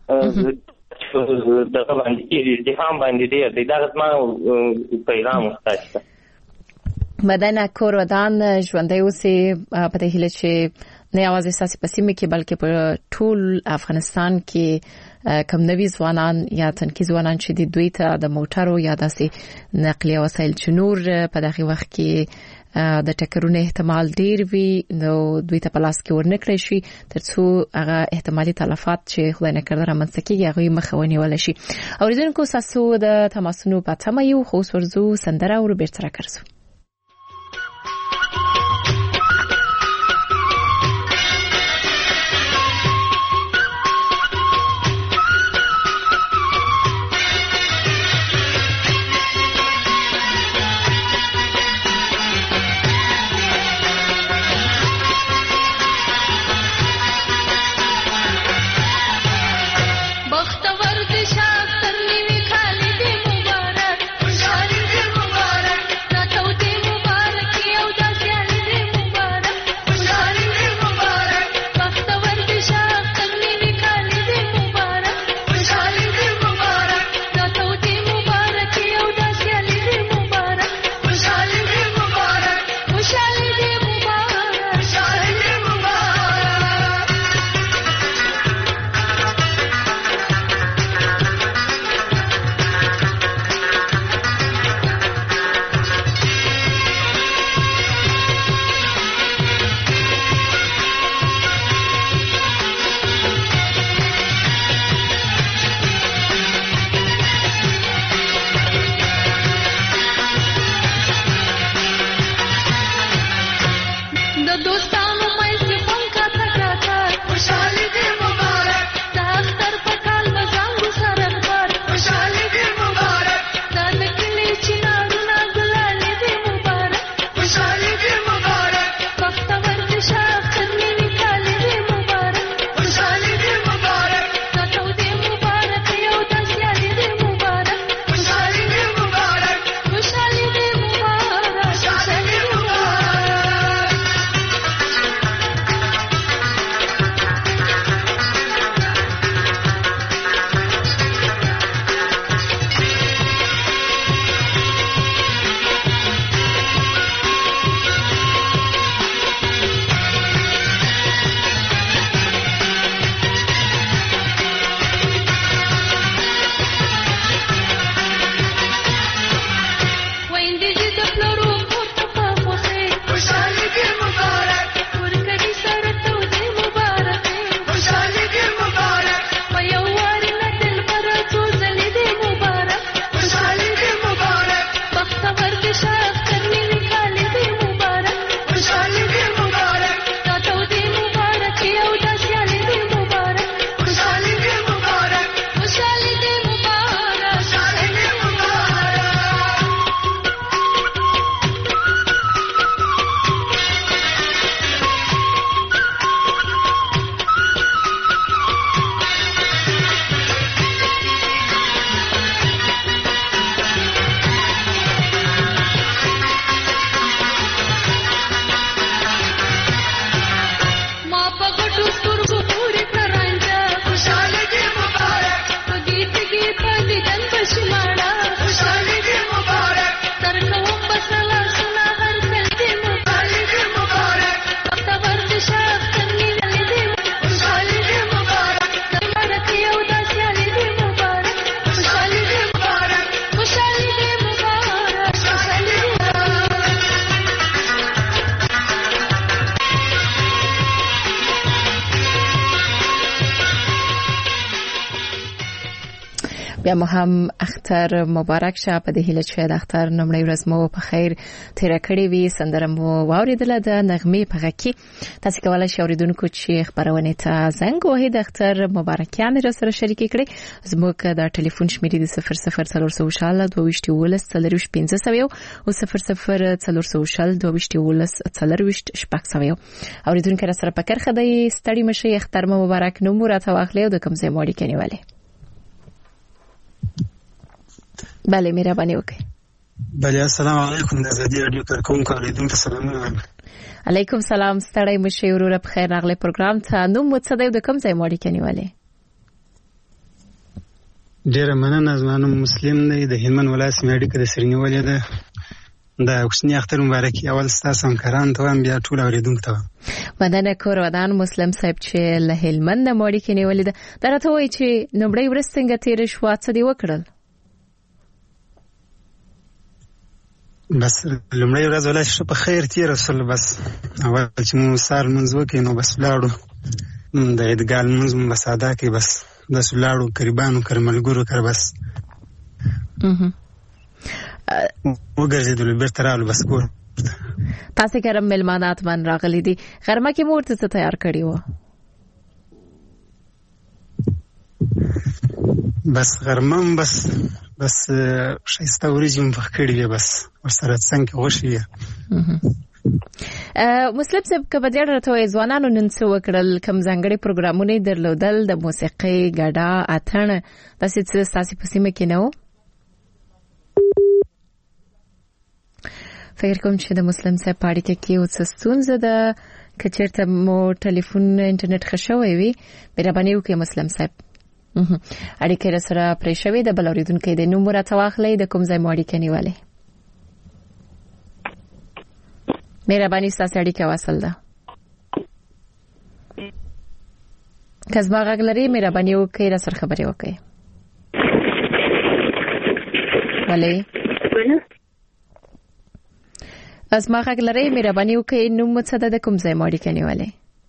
دغه باندې د هم باندې ډیر د دغه ما پیغام واستاشه مدنه کورودان ژوندۍ اوسې په دې هیله چې نه یوازې ساسي په سیمه کې بلکې په ټول افغانستان کې کم نوي ځوانان یا تنکي ځوانان چې د دوی ته د موټرو یا داسې نقلیه وسایل چې نور په دغه وخت کې د ټکرونو احتمال ډیر وي نو دوی ته پلاس کې ورنکړی شي ترڅو هغه احتمالي تلفات چې خدای نه کړه رامنځته کیږي هغه مخاوني ول شي اوریدونکو ساسو د تماسونو په تمه یو خو ورزو سندره او بیرته راکړو Thank you. بیا مو هم اختر مبارک شه په دې هیله چې د اختر نومړی ورځ مو په خیر تیر کړی وي. سندره مو واوریدله د نغمې په غږ کې. تاسو کولای شئ اوریدونکو چې خبرونه ته زنګ وهئ د اختر مبارکیان را سره شریک کړئ. زموږ د ټلیفون شمیرې د صفر صفر څلور سوه شل دوه ویشت یولس څلرویشت پنځه سوه یو او صفر صفر څلور سوه شل دوه ویشت یولس څلرویشت شپږ سوه یو. اوریدونکو را سره په کرخه دی ستړي مشي اختر مبارک نوم راته واخلئ او د کوم ځای مو اړیکې نیولې. بله مهرباني وکړئ. بله السلام علیکم د ازادي رادیو کارکونکو اوریدونکو سلامونه. علیکم سلام ستړی مشي وروره په خیر راغلی پروګرام ته. نوم مو څه دی او د کوم ځای مو اړیکې نیولې؟ ډیره مننه. زما نوم مسلم دی د هلمند ولایت سیمې اړیکه د سره نیولې ده. د کوچني اختر مبارکي اول ستاسو همکاران ته وایم بیا ټول اوریدونکو ته. مننه کور ودان مسلم صاحب چې له هلمند مو اړیکې نیولې ده. درته وایي چې نومړی ورځ څنګه تېره شوه څه دې وکړل؟ بس لومړی ورځ ولای شو په خیر تیر رسول. بس اول چې مو سار منځ وکړو نو بس لاړو د عیدګاه منځ مو بس ادا کړ. بس بس لاړو قریبانو کرملګورو کر بس وګرځېدل بیرته رالو بس کور. تاسو کرم ملمانات من راغلي دي. غرمه کې مو ورته څه تیار کړی و؟ بس غرمه بس بس شایسته وریجې مو پخ کړي وي بس ورسره څنګه غوښې وي. مسلم صاحب که په دې اړه راته وایي ځوانانو نن څه وکړل؟ کوم ځانګړي پروګرامونه یې درلودل؟ د موسیقۍ ګډا اتڼ داسې څه ستاسې په سیمه کې نه و؟ فکر کوم چې د مسلم صاحب په اړیکه کې یو څه ستونزه ده. که چېرته مو ټلیفون انټرنیټ ښه شوی وي مهرباني وکړئ مسلم صاحب. اړیکې را سره پرې شوې ده. بل اوریدونکی د نوم راته واخلئ د کوم ځای مو اړیکه نیولې؟ مهرباني ستاسې اړیکه وصل ده. که زما غږ لرئ مهرباني وکړئ را سره خبرې وکړئ. ولې زما غږ لرئ مهرباني وکړئ. نوم مو څه ده د کوم ځای مو اړیکه نیولې؟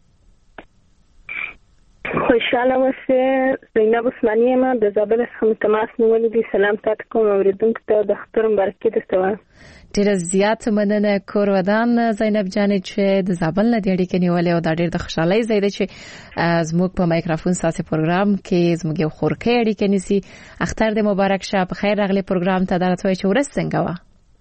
خوشاله اوسئ. زینب عثماني یم د زابل څخه تماس نیولی دی. سلام تاسو کوم اوریدونکو ته د اختر مبارکي درته وایم. ډیره زیات مننه کور ودان زینب جانې چې د زابل نه د اړیکې نیولې او دا ډیر د خوشحالۍ ځای دی چې زموږ په مایکروفون ساسي پروګرام کې زموږ یو خورکې اړیکې نیسي. اختر دې مبارک شه. په خیر راغلی پروګرام ته. درته وایي چې ورځ څنګه وه؟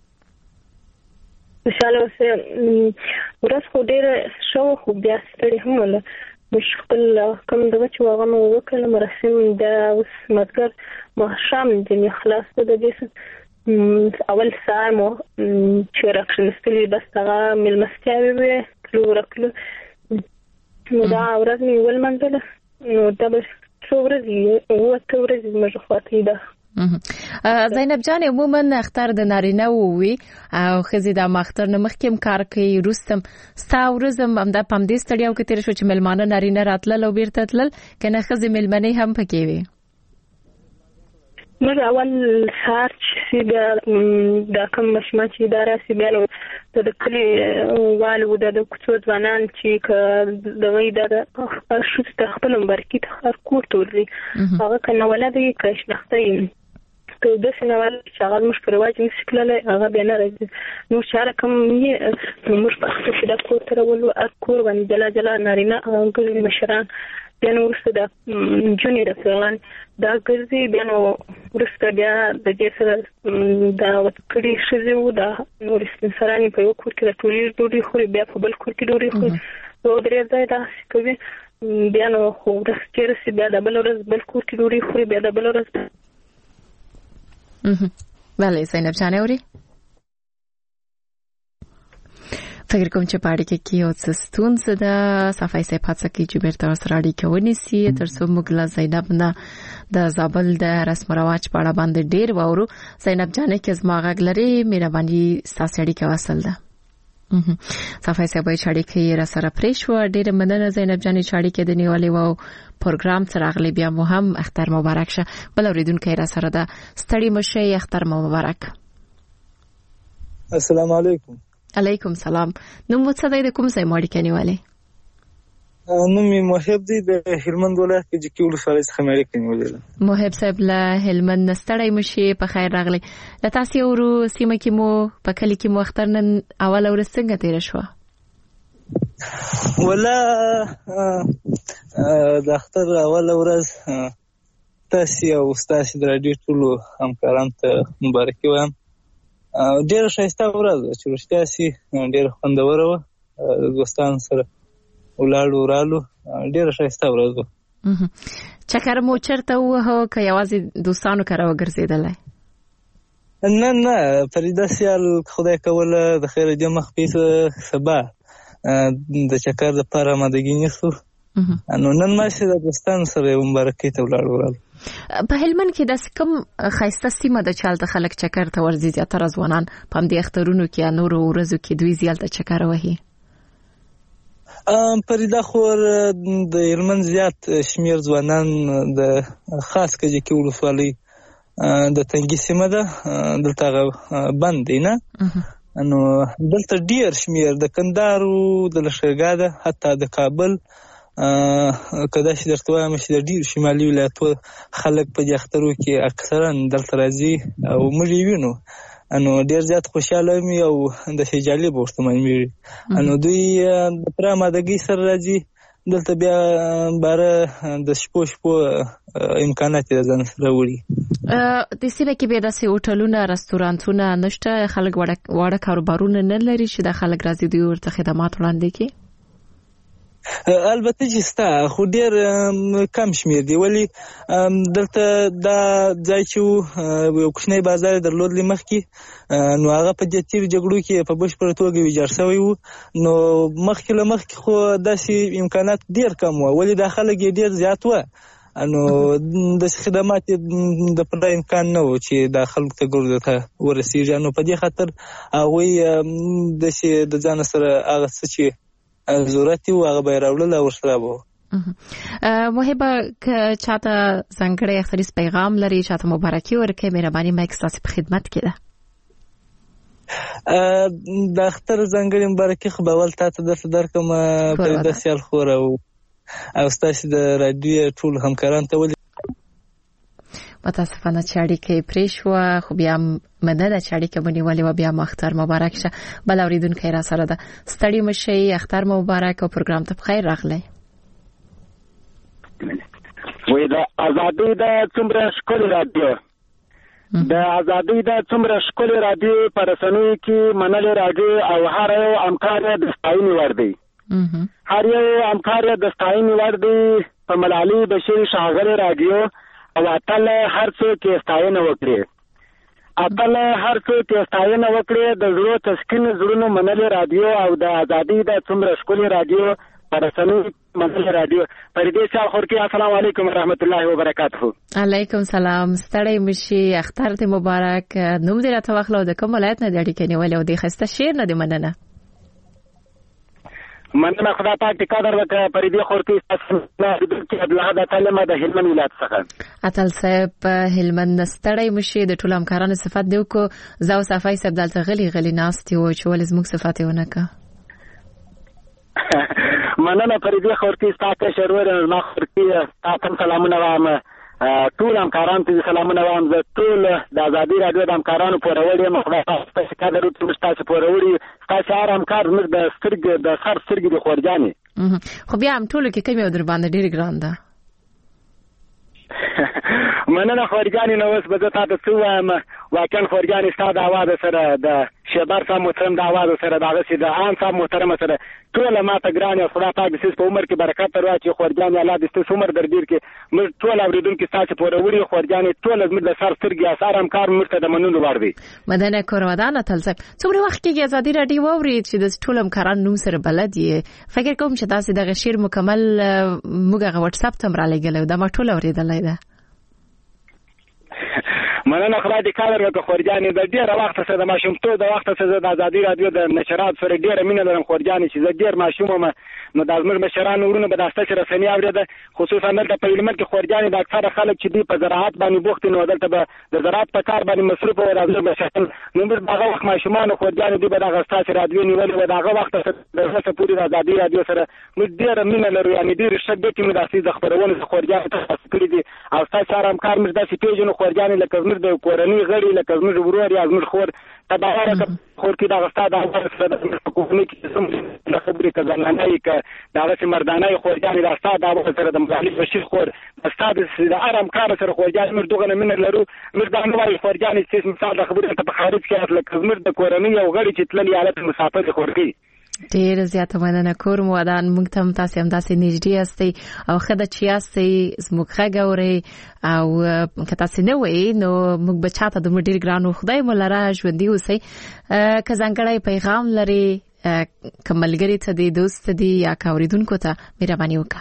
خوشاله اوسئ. ورځ خو ډیره ښه وه خو بیا ستړې هم وله. مشکل کوم دغه چې هغه مو وکړل مراسم د اوس مازدیګر ماښام ځینې خلاص ده. د دې اول سهار مو چې راکښېنستلې بس هغه مېلمستیاوې وې کلو ورکلو نو دا ورځ مې ولمانځله. نو دا به څو ورځې اووه ورځې زموږ خواته ده. زینب جان عموما اختر د نارینه وي او ښځې د اختر نه مخکې هم کار کوي وروسته ستا ورځ هم همدا په همدې ستړیاو کې تېره شوه چې مېلمانه نارینه راتلل او بیرته تلل که نه ښځې مېلمنې هم پکې وي؟ موږ اول سهار چې بیا دا کوم ماشومان چې دا راسي بیا نو د کلي والو د کوڅو ځوانان چې که دغه د ښځو ته خپل مبارکي ته هر کور ته ورځي هغه که ناولده وي که شناخته وي که داسې ناولده چې هغه زموږ په رواج نشي تللی هغه بیا نه راځي. نور چې هر کوم یې موږ په اختر کې دا کور ته راولو هر کور باندې جلا جلا نارینه ګرځي مشران بیا نو وروسته د نجونې رفیقان دا ګرځي بیا نو وروسته بیا د دې سره دا وکړي ښځې وو دا نور سپین سرانې په یو کور کې د ټولې ډوډۍ خوري بیا په بل کور کې ډوډۍ خوري یو درې ځای داسې کوي بیا نو خو ورځ چې رسي بیا د بل ورځ بل کور کې ډوډۍ خوري بیا د بل ورځ. بله زینب جان اوري فکر کوم چې پاړې کې یو څه ستونزه ده. صفای صاحب هڅه کوي چې بیرته ورسره اړیکه ونیسي تر څو موږ له زینب نه د زابل د رسم و رواج په اړه باندې ډېر واورو. زینب جانې که زما غږ لري مهرباني ستاسې اړیکه وصل ده. صفای صاحب چې اړیکه یې راسره پرې شوه. ډېره مننه زینب جانې چې اړیکه دې نیولې وه او پروګرام ته راغلی. بیا مو هم اختر مبارک شه. بل اورېدونکی راسره ده. ستړي مه شئ. اختر مو مبارک. السلام علیکم. علیکم سلام. نوم مو څه دی د کوم ځای مو اړیکه نیولې؟ نوم یې محب دی د هلمند ولایت کې جکي ولسوالۍ څخه مې اړیکه نیولې ده. محب صاحب له هلمند نه ستړی مو شي، په خیر راغلی. له تاسې ورو سیمه کې مو په کلي کې مو اختر نن اوله ورځ څنګه تېره شوه؟ ولا د اختر اوله ورځ تاسې او ستاسې د راډیو ټولو همکارانو ته مبارکي وایم. ډېره ښایسته ورځ وه چې رښتیا سي ډېره خوندوره وه. د دوستانو سره ولاړو رالو، ډېره ښایسته ورځ وه. چکر مو چېرته ووهه که یوازې دوستانو کره وګرځېدلی؟ نه نه فریده سیال خدای کوله د خیره دې مخ پیسه سبا د چکر دپاره آمادګي نیسو. نو نن ماشي د دوستانو سره یو مبارکۍ ته ولاړو رالو. په هلمند کې داسې کوم ښایسته سیمه ده چې هلته خلک چکر ته ورځي؟ زیاتره ځوانان په همدې اخترونو کې یا نورو ورځو کې دوی ځي هلته چکر وهي. فریده خور د هلمند زیات شمیر ځوانان د خاص کجې کې ولسوالۍ د تنګي سیمه ده، دلته هغه بند دی نه، نو دلته ډیر شمیر د کندهارو د لښکرګاه ده، حتی د کابل که داسې درته وایم چې د ډېرو شمالي ولایتو خلک په دې اخترو کې اکثرا دلته راځي او موږ یې وینو. نو ډېر زیات خوشحاله مې او داسې جالبه ورته معلومېږي. نو دوی د پوره آمادګۍ سره راځي دلته، بیا باره د شپو شپو امکانات یې ځان سره وړي. د سیمه کې بیا داسې هوټلونه رستورانتونه نشته؟ خلک واړه کاروبارونه نه لري چې دا خلک راځي دوی ورته خدمات وړاندې کړي؟ البته چې ستا خو ډېر کم شمیر دی، ولی دلته دا ځای چې یو کوچنی بازار درلودلی مخکې، نو هغه په دې تیرو جګړو کې په بشپړه توګه ویجاړ شوی و. نو مخکې له مخکې خو داسې امکانات ډېر کم وه، ولی دا خلک یې ډېر زیات وه. نو داسې خدمات د پوره امکان نه و چې دا خلکو ته ګردو ته ورسېږي. نو په دې خاطر هغوی داسې د ځان سره هغه څه چې ضرورت و هغه به یې راوړل او ورسره به. محبه که چاته ځانګړی اختریز پیغام لري، چاته مبارکي ورکړي، مهرباني مایک ستاسې په خدمت کې ده. د اختر ځانګړې مبارکي خو به اول تا ته درته درکړم فریده سیال خور او او ستاسې د راډیو ټولو همکارانو ته. ولې متاسفانه چې اړیکه پرې شوه، خو بیا مننه چې اړیکه مو نیولې وه. بیا مو اختر مبارک شه. بل اورېدونکی را سره ده، ستړي مه شئ، اختر مبارک او پروګرام ته په خیر راغلی. وایي د ازادۍ د څومره ښکلې راډیو د ازادۍ د څومره ښکلې راډیو په رسنیو کې منلې راډیو او هر یو همکار یې د ستاینې وړ دی. هر یو همکار یې د ستاینې وړ دی. په ملالۍ بشیر ښاغلې راډیو او اتل هر څوک یې ستاینه وکړي، اتل هر څوک یې ستاینه وکړي. د زړه تسکین زړونو منلې راډیو او د ازادۍ د څومره ښکلې راډیو په رسنیو منلې راډیو. فریدې سیال خور کې السلام علیکم ورحمت الله وبرکاته. علیکم سلام، ستړی مه شي، اختر دې مبارک. نوم دې راته واخله او د کوم ولایت نه دې اړیکه نیولې او د ښایسته شعر نه دې مننه. مننه خدای پاک دې قدر وکړه. فریدې خور کې ستاسو عبدالحد اتل ما د هلمند ولایت څخه. اتل صاحب هلمند نه ستړی مه شي، د ټولو همکارانو صفت دې وکړو. زه او صفای صاحب دلته غلي غلي ناست یو چې ولې زموږ صفت یې ونه کړه. مننه فریدې خور کې ستاسو شرور ما خور کې تاسو سلامونه وایم. ټول همکارانو ته سلامونه وایم. زه ټول د ازادۍ راډیو د همکارانو پوروړی یم. خدای تاسو قدر وکړي، تاسو پوروړي، تاسو هر همکار زموږ د سترګې د سر سترګې د خورجانې. خو بیا هم ټولو کې کوم یو در باندې ډېر ګران ده. مننه خورجانې. نو اوس به زه تاته څه ووایم؟ واقعا خورجانې ستا د اواز سره د شیبر صاحب محترم د اواز سره د هغسې د آن صاحب محترم سره ټوله ماته ګرانې او خدای پاک د ستاسو په عمر کې برکت در واچوي. خورجانې الله د ستاسو عمر در ډېر کړي. موږ ټول اورېدونکي ستاسو پوروړي خورجانې ټول زموږ د سر سترګې اثار همکار موږ ته د منلو وړ دی. مننه کورودان اتل صاحب. څومره وخت کېږي ازادي راډیو واورئ چې د ټول همکارانو نوم سره بلد یې؟ فکر کوم چې تاسې دغه شعر مکمل موږ هغه وټساپ ته هم رالیږلی او دا ما ټول اورېدلی ده. مننه مننه خدای دې کار وکړي خورجانې د ډېره وخته څخه د ماشومتوب د وخته څخه د ازادي رادیو د نشرات سره ډېره مینه لرم خورجانې چې زه ډېر ماشوم وم نو د زموږ مشرانو ورونه به دا ستاسو رسنۍ اورېده خصوصا دلته په هلمند کې خورجانې د اکثره خلک چې دوی په زراعت باندې بوخت نو دلته به د زراعت په کار باندې مصروف وو راځي مشران نو موږ دغه وخت ماشومانو خورجانې دوی به دغه ستاسو رادیو نیولې وه دغه وخت د هغه پورې د ازادي رادیو سره موږ ډېره مینه لرو یعنې ډېر شک دی چې موږ داسې د خپرونې څخه خورجانې تاسو کړي دي او ستاسو سره همکار موږ داسې پیژنو خورجانې لکه زموږ د کورنۍ غړي لکه زموږ ورور یا زموږ خور ته دا ورکه خور کې دغه ستا د حکومت کې د خبرې که زنانه یې که دغسې مردانه یې خورجانې دا ستا د هغه سره د مغالي بشیر خور ستا د هر همکار سره خورجانې موږ دغه نه مینه لرو موږ دا نه وایو خورجانې چې مثال د خبرې ته په خارج کې لکه زموږ د کورنۍ یو غړي چې تللي حالت مسافر یې خورګي ډېر زیاته مننه کوم ودان موږ ته هم تاسو هم داسې نږدې یاستئ او ښه ده چې یاستئ زموږ ښه ګورئ او که تاسو نه وئ نو موږ به چاته دومره ډېر ګران وو خدای مو لره ژوندي اوسئ که ځانګړی پیغام لرئ که ملګري ته دی دوست دی یا که اورېدونکو ته مهرباني وکړه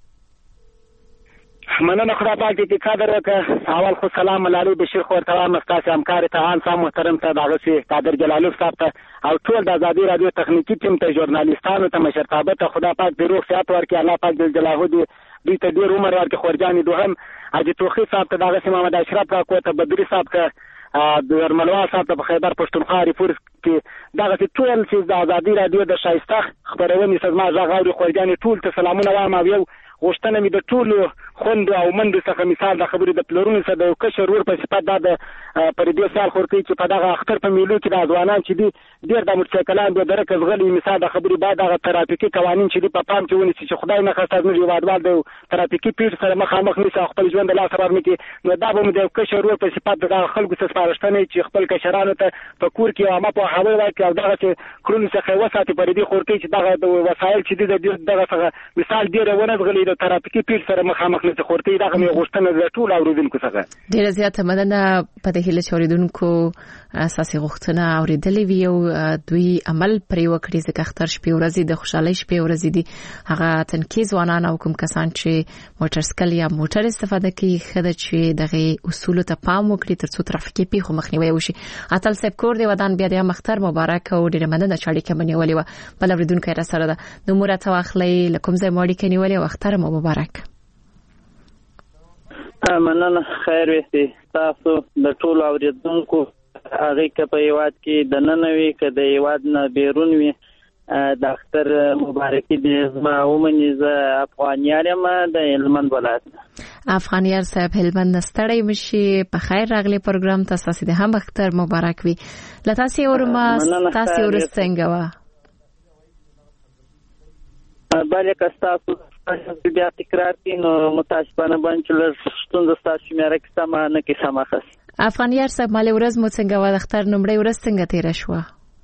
مننه خدا پاک دې قدر وکړه اول خو سلام ملالي بشیر خور ته مستاسي همکار ته ان سم محترم ته دغه سي قادر جلالوف صاحب ته او ټول د ازادي رادیو تخنیکی ټیم ته ژورنالیستانو ته مشرتابه ته خدا پاک دې روغ صحت ورکړي الله پاک دې جلاله دې دې ته ډېر عمر ورکړي خورجانې دوهم حاجي توخي صاحب ته دغه سي محمد اشرف راکو ته بدري صاحب ته د ورملوا صاحب ته په خیبر پښتونخوا ریفورس کې دغه ټول چې د ازادي رادیو د شایسته خبرونې سازمان غاوري خورجانې ټول ته سلامونه وایم او یو غوښتنه مې د ټولو خوندو او مندو څخه مثال د خبرې د پلرونو څخه د کشر ور په صفت دا د پردي سال خورتي چې په دغه اختر په میلو کې د ځوانان چې دي ډېر د موټرسایکلان د درکه غلي مثال د خبرې بعد د ترافیکي قوانين چې په پام کې ونیسي چې خدای نه خاصه موږ یوادوال د ترافیکي پیډ سره مخامخ نشي خپل ژوند له سبب نه کې نو دا به د کشر ور په صفت د خلکو څخه سپارښتنه چې خپل کشرانو ته په کور کې او ما په هوا کې او دغه چې کړونو څخه وساتي پردي خورتي چې دغه د وسایل چې دغه څنګه مثال ډېر ونه غلي د ترافیکي پیډ سره مخامخ نشي خورتي دغه مې غوښتنه د ټول اوریدونکو څخه ډېر زیاته مننه په دې هیله چې اوریدونکو اساسي غوښتنه اوریدلې وي او دوی عمل پرې وکړي ځکه اختر شپې ورځې د خوشحالۍ شپې ورځې دي هغه تنکي ځوانان او کوم کسان چې موټر سکل یا موټر استفاده کوي خدای چې دغه اصول ته پام وکړي ترڅو ترافیکي پیښو مخنیوي وشي اتل صاحب کور دی ودان بیا د مختر مبارک او ډېر مننه چې اړیکه باندې و بل اوریدونکو را سره ده نو مرته واخلې لکم ځای ماړي کني ولې او اختر مبارک مننه خیر وي تاسو د ټول اوریدونکو هغه کې په یواد کې د ننوي کې د یواد نه بیرون وي د اختر مبارکي د زما ومني ز افغانیار ما د هلمند ولایت افغانیار صاحب هلمند نستړی مشي په خیر راغلي پروګرام تاسو د هم اختر مبارک وي لتاسي اورما تاسو ورستنګوا بلې کستاسو بیا تکرار کینو متاسفانه باندې لږ ستونزه ستاسو مېره کې سم نه کې سماخس افغانیار صاحب مالې ورځ مو څنګه و د اختر نومړی ورځ څنګه تیر شو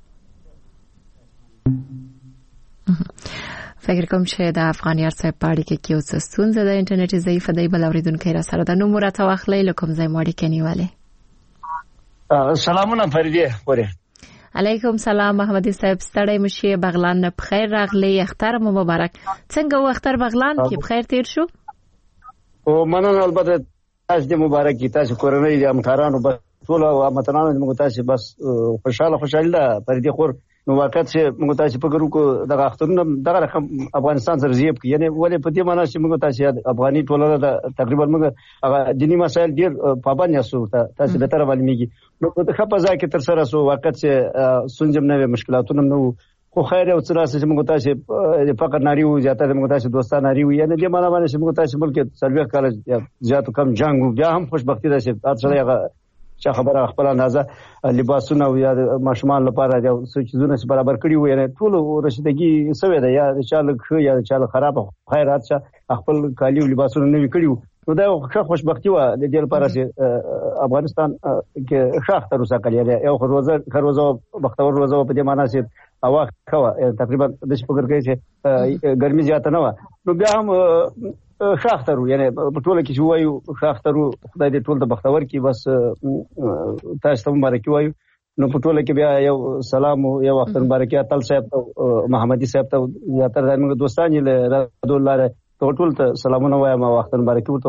فکر کوم چې د افغانیار صاحب پاړی کې کیو څه ستونزه د انټرنیټ ضعیف دی بل اوریدونکو را سره د نومره تواخلې لکم ځای ماړي کنيواله سلامونه فریدې وره علیکم سلام محمدي صاحب ستړی مشي بغلان نه بخیر راغلی اختر مو مبارک څنګه و اختر بغلان کې بخیر تیر شو او مننه البته تاسو دې مبارک کی تاسو کورنۍ د همکارانو بس ټول او متنانو موږ تاسو بس خوشاله خوشاله ده پردي خور نو واقعیت چې موږ تاسو په ګرو کو دغه اخترونه دغه رقم افغانستان سره زیب کی یعنی ولې په دې معنی چې موږ تاسو افغاني ټولنه تقریبا موږ هغه دینی مسایل ډیر پابند یاسو تاسو به تر ولمیږي نو په خپه ځای کې تر سره سو واقعیت چې سنجم نه مشکلاتونه نو خو خیر او تراسه چې موږ تاسو فقط ناری وو زیاته موږ تاسو دوستان ناری وو یعنی دې معنی باندې چې موږ تاسو ملک سرویخ کالج زیاتو کم جنگ بیا هم خوشبختی ده چې تاسو هغه چې خبره خپل اندازه لباسونه او یا ماشومان لپاره د سوچونه برابر کړی وو یعنی ټول رسیدګي سوي ده یا چاله خو یا چاله خراب خیرات شه خپل کالیو لباسونه نوي کړیو نو دا ښه خوشبختی و د دې لپاره چې افغانستان کې ښه تر اوسه کړی دی یو روزه روزه بختور روزه په دې معنی چې اوا خو تقریبا د شپږ کې چې ګرمي زیاته نه و نو بیا هم شاخترو یعنی په ټوله کې وایو شاخترو خدای دې ټول د بختور کې بس تاسو ته مبارکي وایو نو په ټوله کې بیا یو سلام یو وخت مبارکي اتل صاحب محمدي صاحب ته یا تر زموږ دوستان له رضوان الله ته ټول ته سلامونه وایم وخت مبارکي ورته وایم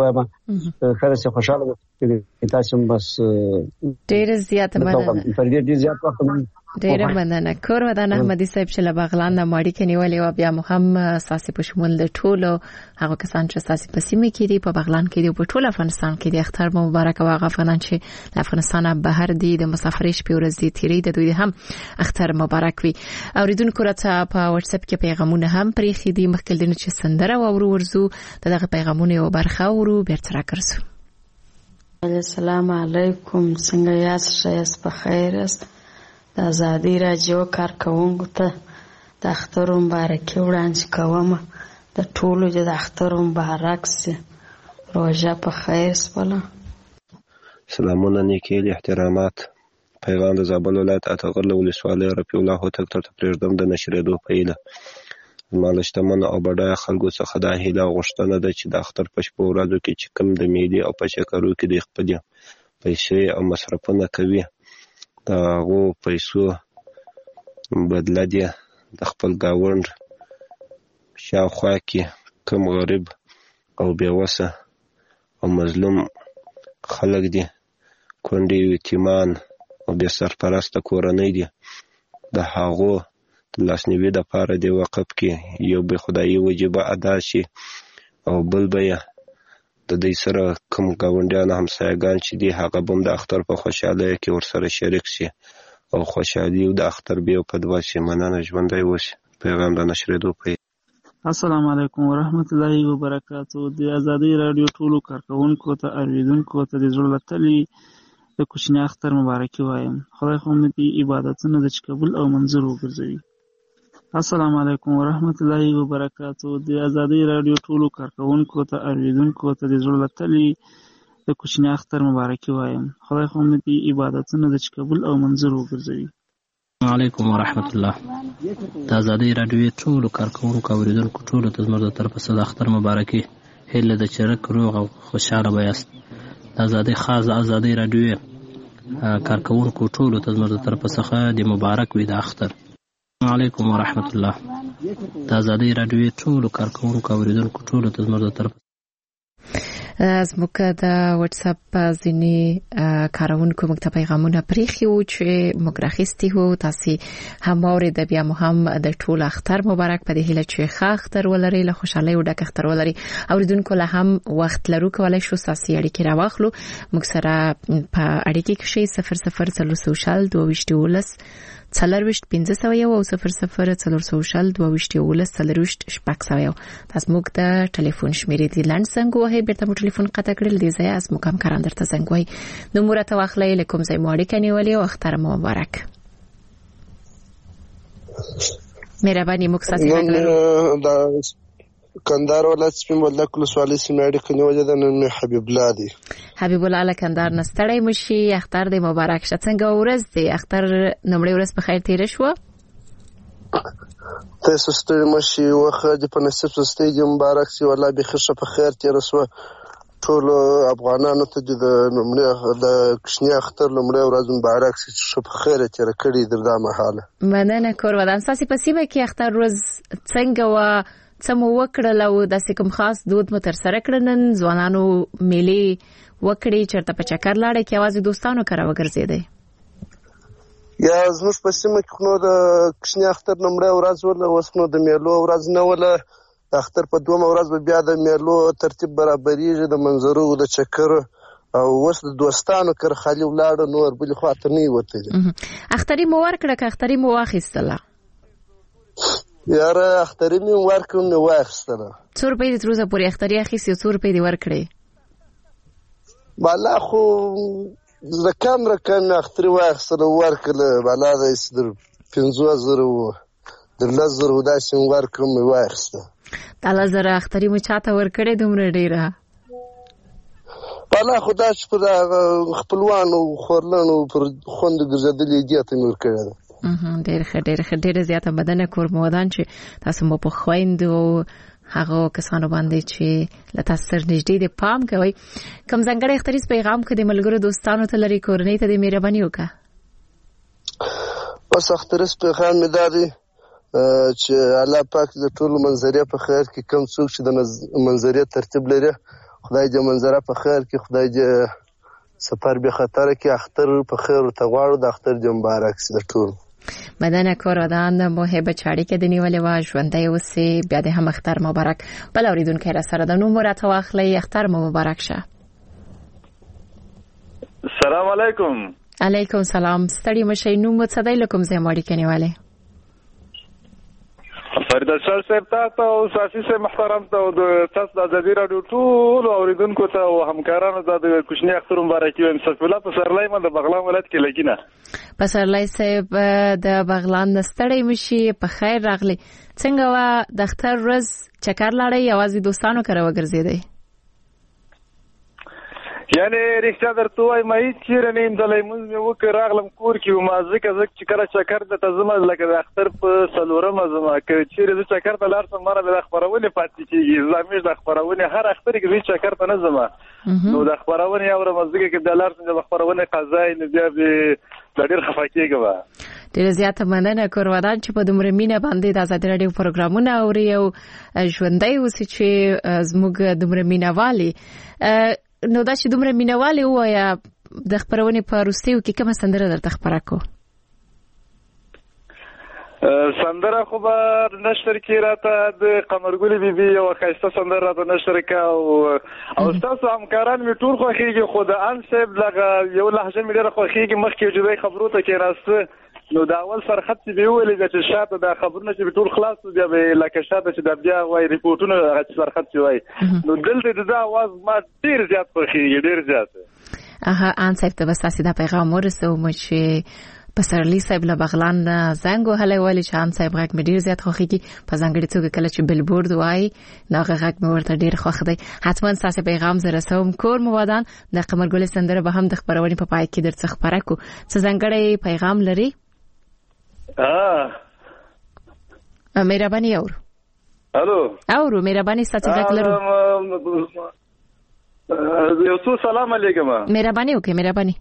خیر سي خوشاله کړي تاسو بس ډیر زیات مننه فرید ډیر زیات وخت ډیر مننه کور ودان احمدي صاحب چې له بغلان نه ماړی کني ولې او بیا هم ساسي په شمول د ټولو هغه کسان چې ساسي په سیمه کې دي په بغلان کې دي په ټول افغانستان کې دي اختر مبارک او هغه افغانان چې له افغانستان بهر دي د مسافرۍ شپې ورځې تیرې د دوی هم اختر مبارک وي اوریدونکو راته په واتس اپ کې پیغامونه هم پریخي دي مخکې دنه چې سندره او ورزو دغه پیغامونه یو برخه ورو بیرته راکرسو السلام علیکم څنګه یاست ښه په خیر است د ازادي راډیو کارکونکو ته د اختر مبارکي وړاندې کوم د ټولو د اختر مبارک سي روژه په خیر سپله سلامونه نیکي احترامات پیغام د زابل ولایت اتغر ولسوالۍ رفیع الله هوتک ته پرېږدم د نشریدو په هیله زما له شتمن او بډایه خلکو څخه دا هیله غوښتنه ده چې د اختر په شپو ورځو کې چې کوم د معدې او په چکرو کې د خپلې پیسې او مصرفونه کوي د هغو پیسو بدله دي د خپل ګاونډ شاوخوا کې کوم غریب او بېوسه او مظلوم خلک دي کونډې یتیمان او بې سرپرسته کورنۍ دي د هغو د لاسنیوي دپاره دې وقف کې یو بې خدایي وجیبه ادا شي او بل به یې د دوی سره کوم ګاونډیان همسایګان چې دي هغه به هم د اختر په خوشحالۍ کې ورسره شریک شي او خوشحالي د اختر بیا په دوه شي مننه ژوندی اوسي پیغام د نشریدو په السلام علیکم ورحمت الله وبرکاتو د ازادي راډیو ټولو کارکونکو ته اوریدونکو ته د زړه له تلې د کوچني اختر مبارکي وایم خدای خو مو دې عبادتونه د قبول او منظور وګرځوي السلام علیکم ورحمت الله وبرکاتو د ازادي راډیو ټولو کارکونکو ته اوریدونکو ته د زړه له تلې د کوچني اختر مبارکي وایم خدای خو مو دې عبادتونه د قبول او منظور وګرځوي السلام علیکم ورحمت الله د ازادي راډیو ټولو کارکونکو اوریدونکو ټولو ته زموږ د طرفه څخه اختر مبارکي هیله د چرک روغ او خوشاله بیاست د ازادي خاص ازادي راډیو کارکونکو ټولو ته زموږ د طرفه څخه د مبارک وي د اختر السلام علیکم ورحمت الله د ازادي راډیو ټولو کارکونکو اوریدونکو ټولو ته زموږ د طرفه زموږ د واتس اپ ځینې کارونکو موږ ته پیغامونه پریخي وو چې موږ راخیستي وو تاسو هم اورید بیا مو هم د ټول اختر مبارک په دې هیله چې ښه اختر ولري له خوشحالۍ او ډک اختر ولري اوریدونکو له هم وخت لرو کولای شو ساسي اړیکې راواخلو موږ سره په اړیکې کې شي صفر صفر څلور سوشل دوه ویشت ولس څلرويشت پنځه سوه یو او صفر صفر څلور سوشل دوه ویشت ولس څلرويشت شپږ سوه یو تاسو موږ د ټلیفون شمیرې دی لاند څنګه وه بیرته مو ټلیفون قطع کړل دی ځای از مو کم کاران درته څنګه وای نو مرته واخلې لیکم ځای مو اړیکه نیولې او اختر مبارک مهرباني موږ ساسي کندهار ولایت سپین بولدک ولسوالۍ سیمې اړیکه نیولې ده نن مې حبیب الله دی حبیب الله له کندهار نه ستړی مشي اختر دې مبارک شه څنګه ورځ دی اختر نمړې ورځ په خیر تیر شو تاسو ستړي مشي وخه دې په نصیب سستې دې مبارک سي والله به خشه په خیر تیر شو ټول افغانانو ته د نمړې د کشنی اختر نمړې ورځ مبارک سي چې په خیر تیر کړي در دا محاله مننه کور ودان ساسي په سیمه کې اختر ورځ څنګه و څه مو وکړل او داسې کوم خاص دود مو تر سره کړل نن ځوانانو میلې وکړې چېرته په چکر لاړې کې یوازې دوستانو کره وګرځېدی یا زموږ په سیمه کې نو د کشنی اختر نمړۍ ورځ وله اوس نو د میلو ورځ نه وله د اختر په دومره ورځ به بیا د میلو ترتیب برابرېږي د منظرو د چکر او اوس د دوستانو کره خالي ولاړه نور بلې خواته نه وتلې اختري مو ورکړه که اختري مو واخیستله یاره اختري مې ورکړم مې واخیستله څو روپۍ دې تر اوسه پورې اختري اخیستې او څو روپۍ دې ورکړې بالا خو رقم رقم مې اختري واخیستله ورکړله بالا د در پنځه زره وو د لس زره داسې مې ورکړم مې واخیسته دا لس زره اختري مو چاته ورکړې دومره ډېره بالا خو داسې پر خپلوانو خورلنو پر خوندو ګرځېدلې دې ته مې ورکړې ده ډېر ښه ډېر ښه ډېره زیاته بدنه کور مو ودان چې تاسو مو په خویندو هغه کسانو باندې چې له تاسو سره نږدې دي پام کوئ کوم ځانګړی اختریز پیغام که د ملګرو دوستانو ته لري کورنۍ ته د مهرباني وکړه بس اختریز پیغام مې دا دی چې الله پاک د ټولو منظرې په خیر کې کوم څوک چې د منظرې ترتیب لري خدای دې منظره په خیر کې، خدای دې سفر به خطر کې، اختر په خیر ورته غواړو، د اختر دې مبارک سي د ټولو. مدنه کورودان محب چاړي کې د نیولې وا ژوندۍ اوسې، بیا دې هم اختر مبارک. بل اوریدونکو را سره د نوم راته واخلئ، اختر مو مبارک شه. السلام علیکم. علیکم سلام. ستړي مشئ، نوم مو څه دی، له کوم ځای مو اړیکه نیولې؟ فرید شاه صاحب ته او ساسي صاحب محترم ته او د تاسو د ازادي راډیو ټول اوریدونکو ته او همکارانو ته د کوچنی اختر مبارکي وایم. صف الله پسرلی ما د بغلان ولایت کې لګینه. پسرلی صاحب د بغلان ستړي مشي، په خیر راغلی. څنګه وا د اختر ورځ چکر لاړی یوازې دوستانو کره وګرځیدئ؟ یعنی رښتیا درته وایم هیڅ چیرې نه یم تللی، مونځ مې وکړ راغلم کور کې وم. ځکه ځکه چې کله چکر ته ځم لکه د اختر په څلورمه ځم، که چیرې زه چکر ته لاړ شم مانه مې د خپرونې پاتې کېږي. زه همیش د خپرونې هر اختر کې زه چکر ته نه ځم، نو د خپرونې اورم. ځکه چې د لاړ شم د خپرونې قضا یې نو بیا به ډېر خفه کېږم. ډېره زیاته مننه کورودان چې په دومره مینه باندې د ازادي راډیو پروګرامونه اوري او ژوندی اوسي چې زموږ دومره مینهوالي. نو دا چې دومره مینهوالي ووایه، د خپرونې په وروستیو کې کومه سندره درته خپره کړو؟ سندره خو به نشر کې راته د قمرګلې بیبي یوه ښایسته سندره راته نشر کړه او ستاسو همکاران مې ټول خوښېږي، خو د ان صاحب دغه یو لهجه مې ډېره خوښېږي. مخکې جدای خبرو ته کېناسته نو د اول سر خط چې به ویلې چې شاته د خبرونه چې ټول خلاص بیا به لکه شاته چې د بیا وای ریپورتونه چې سر خط وای، نو دلته د اواز ما ډیر زیات خوښیږي، ډیر زیات. اها ان صاحب ته بس تاسو د پیغام ورسوم چې پسرلی صاحب له بغلان زنګ وهلی ولی چې ان صاحب غږ مې ډیر زیات خوښیږي، په ځانګړي توګه کله چې بلبورد وای نو غږ مې ورته ډیر خوښ دی. حتما تاسو پیغام زه رسوم. کور مو ودان د قمرګل سندره به هم د خبرونې په پای کې درڅ خبره کو. څه ځانګړی پیغام لري؟ اه مهرباني اورو. الو اورو مهرباني ستاسو غږ لرو. یو څو سلام علیکم. مهرباني وکړئ، مهرباني.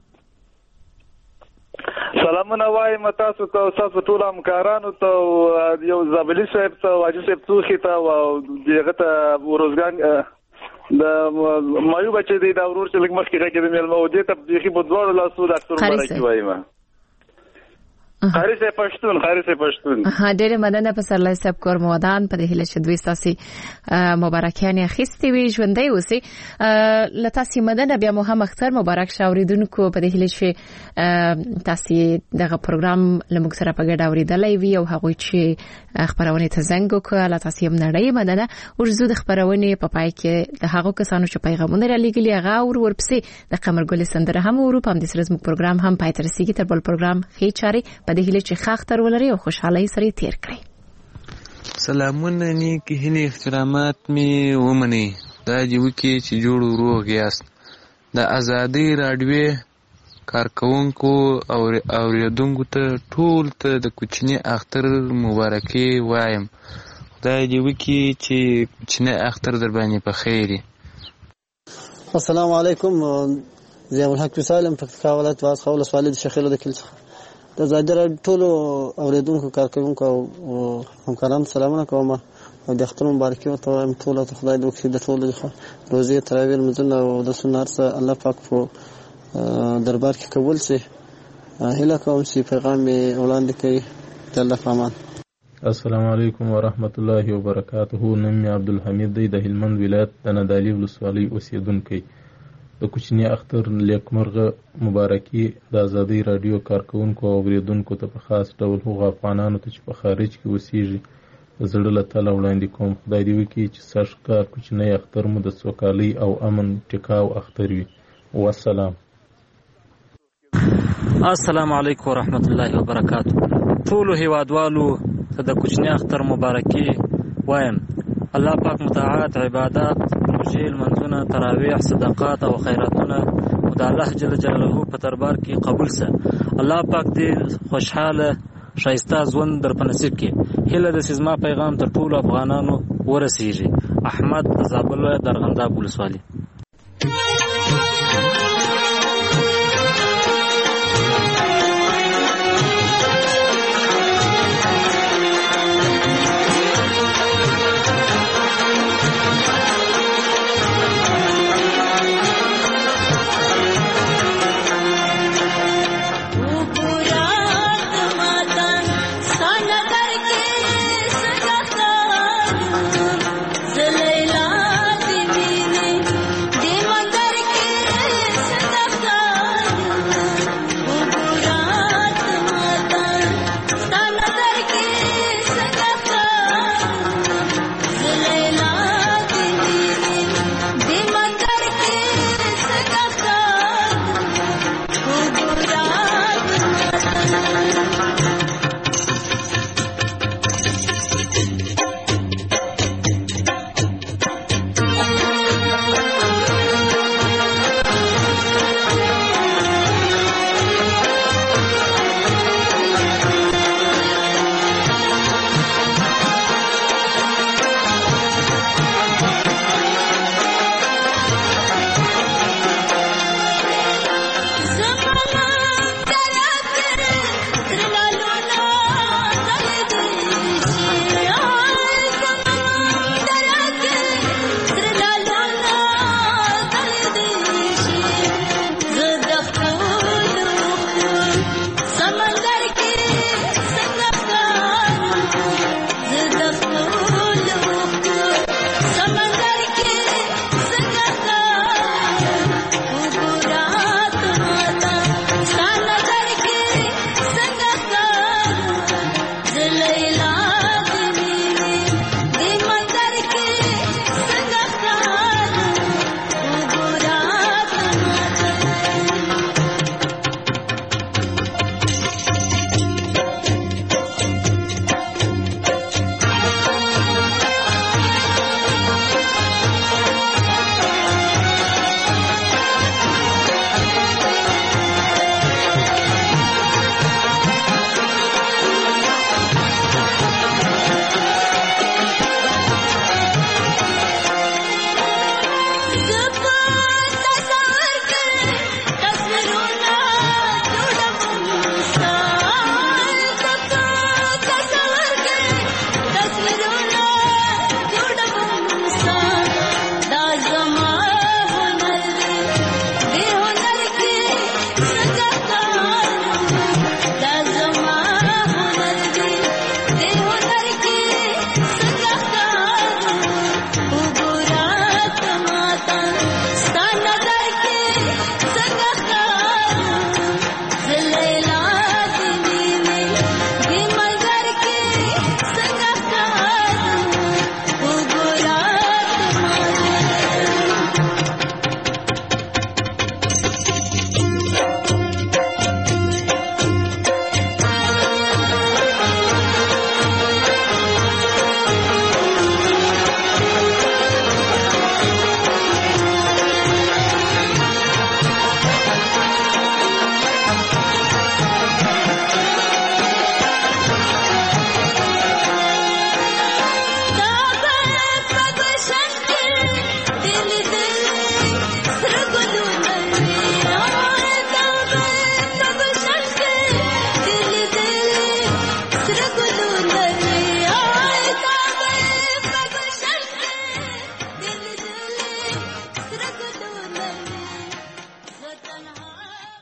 سلامونه وایم تاسو ته، تاسو ټول همکارانو ته، یو زابلی صاحب ته، واجب صاحب توخي ته او دغه ته ورزګان د مایو بچی دی دا ورور چې لږ مخکې راکې د مېلمه او دې ته بيخي په دوړو لاسو د اختر مبارکي وایم. خاري سه پښتون خاري سه پښتون ها ډېر مننه پسرلی صاحب کور مودان په دې هله چې دوی تاسو مبارکیان اخیستي وي ژوندۍ اوسئ. لتاسو مننه بیا مو هم اختر مبارک شاوریدونکو په دې هله چې تاسو دغه پروګرام لموږ سره په ګډه اوریدلای وي او هغه چې خبرونه ته زنګ وکړه. لتاسو هم نړۍ مننه. ورزو د خبرونه په پای کې د هغه کسانو چې پیغامونه را لګلي هغه اور ورپسې د قمرګل سندره هم ورو په دې سره زموږ پروګرام هم پای ته رسیدي. تر بل پروګرام خې چاري په دې هله چې خاطر ولري او خوشحالي سره تیر کړئ. سلامونه نیک هیله احترامات می ومني. دا جو کې چې جوړ روغ یاست. د ازادي راډیو کارکونکو او اوریدونکو ته ټول ته د کوچنی اختر مبارکي وایم. خدای دې وکړي چې کوچنی اختر در باندې په خیری. السلام علیکم. ضیاء الحق سالم پکتیکا ولایت واس خول سوالید شخیلو د کل څخه د زاده ټولو اوریدونکو کارکونکو او همکارانو سلامونه کوم او د اختر مبارکي ورته وایم. ټول ته خدای دې وکړي د ټولو روزي تراویح مزنه او د سنت سره الله پاک په دربار کې قبول شي. هله کوم چې پیغام وړاندې کوي د الله په امان. السلام علیکم ورحمت الله وبرکاته. نوم عبدالحمید دی د هلمند ولایت د نادعلي ولسوالۍ اوسیدونکی. د کوچنی اختر لیکمرغه مبارکي د ازادي رادیو کارکونکو او اوریدونکو ته په خاص ډول هغو افغانانو ته چې په خارج کې اوسېږي د زړه له تله وړاندې کوم. خدای دې وکړي چې سږکال کوچنی اختر مو د سوکالۍ او امن ټیکاو اختر وي. والسلام. السلام علیکم ورحمت الله وبرکاته. ټول هیوادوالو ته د کوچنی اختر مبارکي وایم. الله پاک متعهد عبادت روزي منځونه تراویح صدقات او خیراتونه د الله جل جلاله په دربار کې قبول سه. الله پاک دې خوشحاله شایسته ژوند در په نصیب کې. هله د سیزما پیغام تر ټولو افغانانو ورسیږي. احمد زابل درغنداب ولسوالۍ.